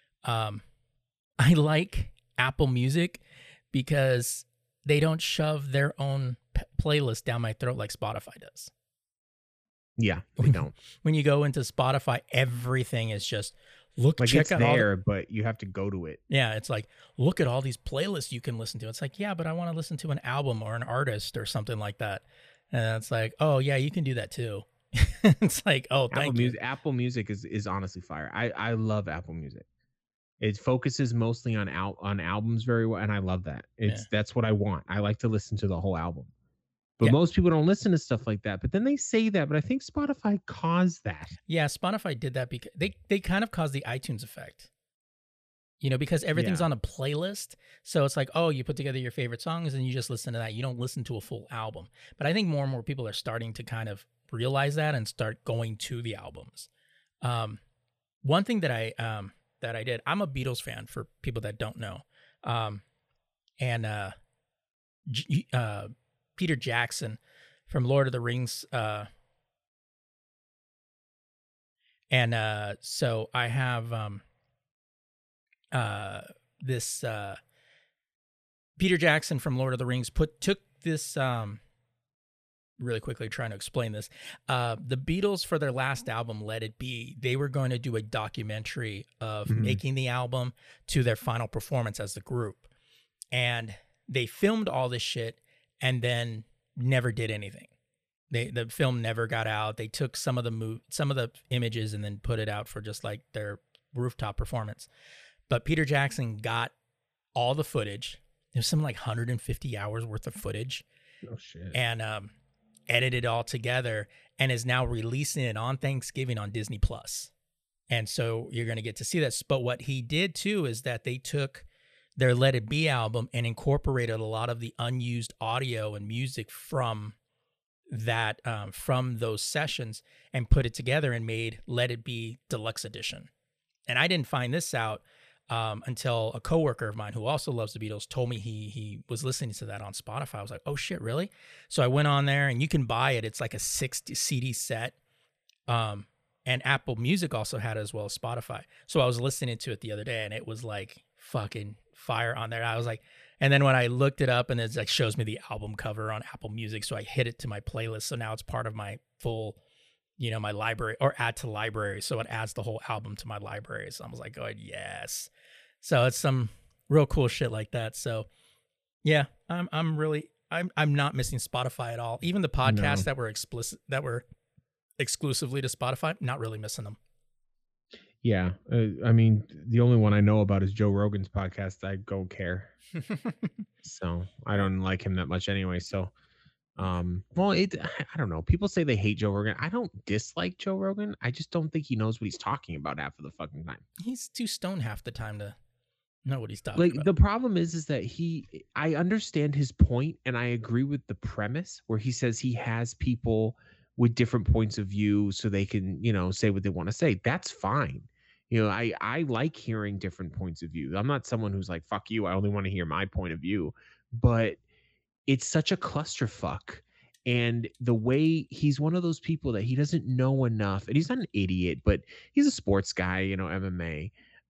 I like Apple Music because they don't shove their own playlist down my throat like Spotify does. Yeah, we don't. When you go into Spotify, everything is just check it's out there, but you have to go to it. Yeah, it's like, look at all these playlists you can listen to. It's like, yeah, but I want to listen to an album or an artist or something like that. And it's like, oh yeah, you can do that too. It's like, oh, thank you. Apple Music is honestly fire. I love Apple Music. It focuses mostly on albums very well, and I love that. That's what I want. I like to listen to the whole album. But most people don't listen to stuff like that. But then they say that. But I think Spotify caused that. Yeah, Spotify did that because they kind of caused the iTunes effect. Because everything's on a playlist. So it's like, oh, you put together your favorite songs and you just listen to that. You don't listen to a full album. But I think more and more people are starting to kind of realize that and start going to the albums. One thing that I did, I'm a Beatles fan for people that don't know. Peter Jackson from Lord of the Rings. So I have this Peter Jackson from Lord of the Rings took this really quickly trying to explain this. The Beatles, for their last album, Let It Be, they were going to do a documentary of making the album to their final performance as the group. And they filmed all this shit and then never did anything. The film never got out. They took some of the images and then put it out for just like their rooftop performance. But Peter Jackson got all the footage. There's some like 150 hours worth of footage. Oh shit. And edited it all together and is now releasing it on Thanksgiving on Disney Plus. And so you're going to get to see that. But what he did too is that they took their Let It Be album and incorporated a lot of the unused audio and music from that, from those sessions, and put it together and made Let It Be Deluxe Edition. And I didn't find this out until a coworker of mine who also loves the Beatles told me he was listening to that on Spotify. I was like, oh shit, really? So I went on there and you can buy it. It's like a 60 CD set. And Apple Music also had it as well as Spotify. So I was listening to it the other day and it was like fucking fire on there. I was like, and then when I looked it up and it like shows me the album cover on Apple Music. So I hit it to my playlist. So now it's part of my full, my library, or add to library. So it adds the whole album to my library. So I was like, oh yes. So it's some real cool shit like that. So yeah, I'm not missing Spotify at all. Even the podcasts that were exclusively to Spotify, not really missing them. Yeah. I mean, the only one I know about is Joe Rogan's podcast. I don't care. So I don't like him that much anyway. So, I don't know. People say they hate Joe Rogan. I don't dislike Joe Rogan. I just don't think he knows what he's talking about half of the fucking time. He's too stoned half the time to know what he's talking about. The problem is that I understand his point and I agree with the premise where he says he has people with different points of view so they can, say what they want to say. That's fine. I like hearing different points of view. I'm not someone who's like, fuck you, I only want to hear my point of view. But it's such a clusterfuck. And the way he's one of those people that he doesn't know enough, and he's not an idiot, but he's a sports guy, MMA.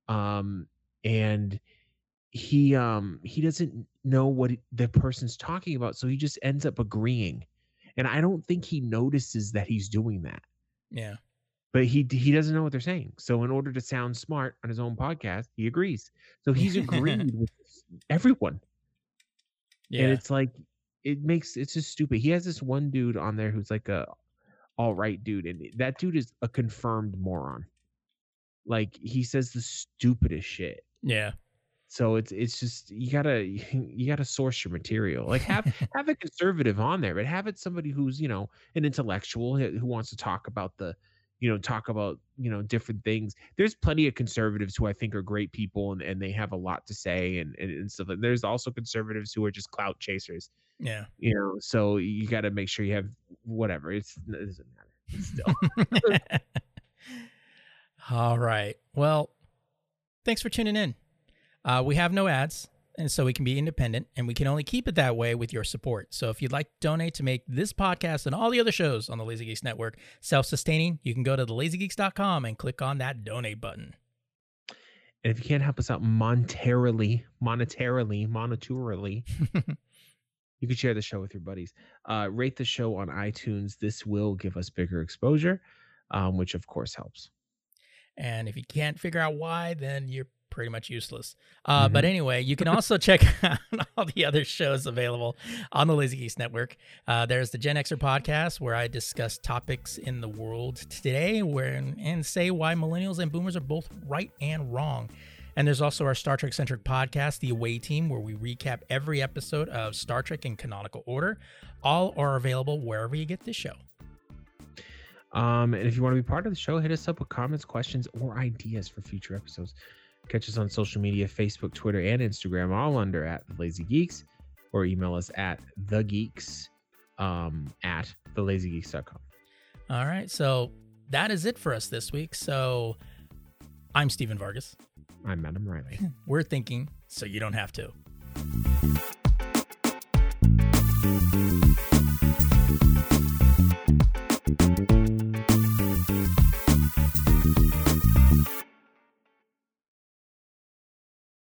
And he doesn't know what the person's talking about. So he just ends up agreeing. And I don't think he notices that he's doing that. Yeah. But he doesn't know what they're saying. So in order to sound smart on his own podcast, he agrees. So he's agreed with everyone. Yeah. And it's like, it's just stupid. He has this one dude on there who's like a all right dude. And that dude is a confirmed moron. Like he says the stupidest shit. Yeah. So it's just you gotta source your material. Like have a conservative on there, but have it somebody who's an intellectual who wants to talk about different things. There's plenty of conservatives who I think are great people and they have a lot to say and stuff. There's also conservatives who are just clout chasers. Yeah. So you got to make sure you have whatever. It doesn't matter. Still. All right. Well, thanks for tuning in. We have no ads, and so we can be independent, and we can only keep it that way with your support. So if you'd like to donate to make this podcast and all the other shows on the Lazy Geeks Network self-sustaining, you can go to thelazygeeks.com and click on that donate button. And if you can't help us out monetarily, you can share the show with your buddies. Rate the show on iTunes. This will give us bigger exposure, which of course helps. And if you can't figure out why, then you're pretty much useless. But anyway, you can also check out all the other shows available on the Lazy Geeks Network. There's the Gen Xer podcast, where I discuss topics in the world today and say why millennials and boomers are both right and wrong. And there's also our Star Trek-centric podcast, The Away Team, where we recap every episode of Star Trek in canonical order. All are available wherever you get this show. And if you want to be part of the show, hit us up with comments, questions, or ideas for future episodes. Catch us on social media, Facebook, Twitter, and Instagram, all under @TheLazyGeeks, or email us at thegeeks at thelazygeeks.com. All right, so that is it for us this week. So I'm Stephen Vargas. I'm Adam Riley. We're thinking so you don't have to.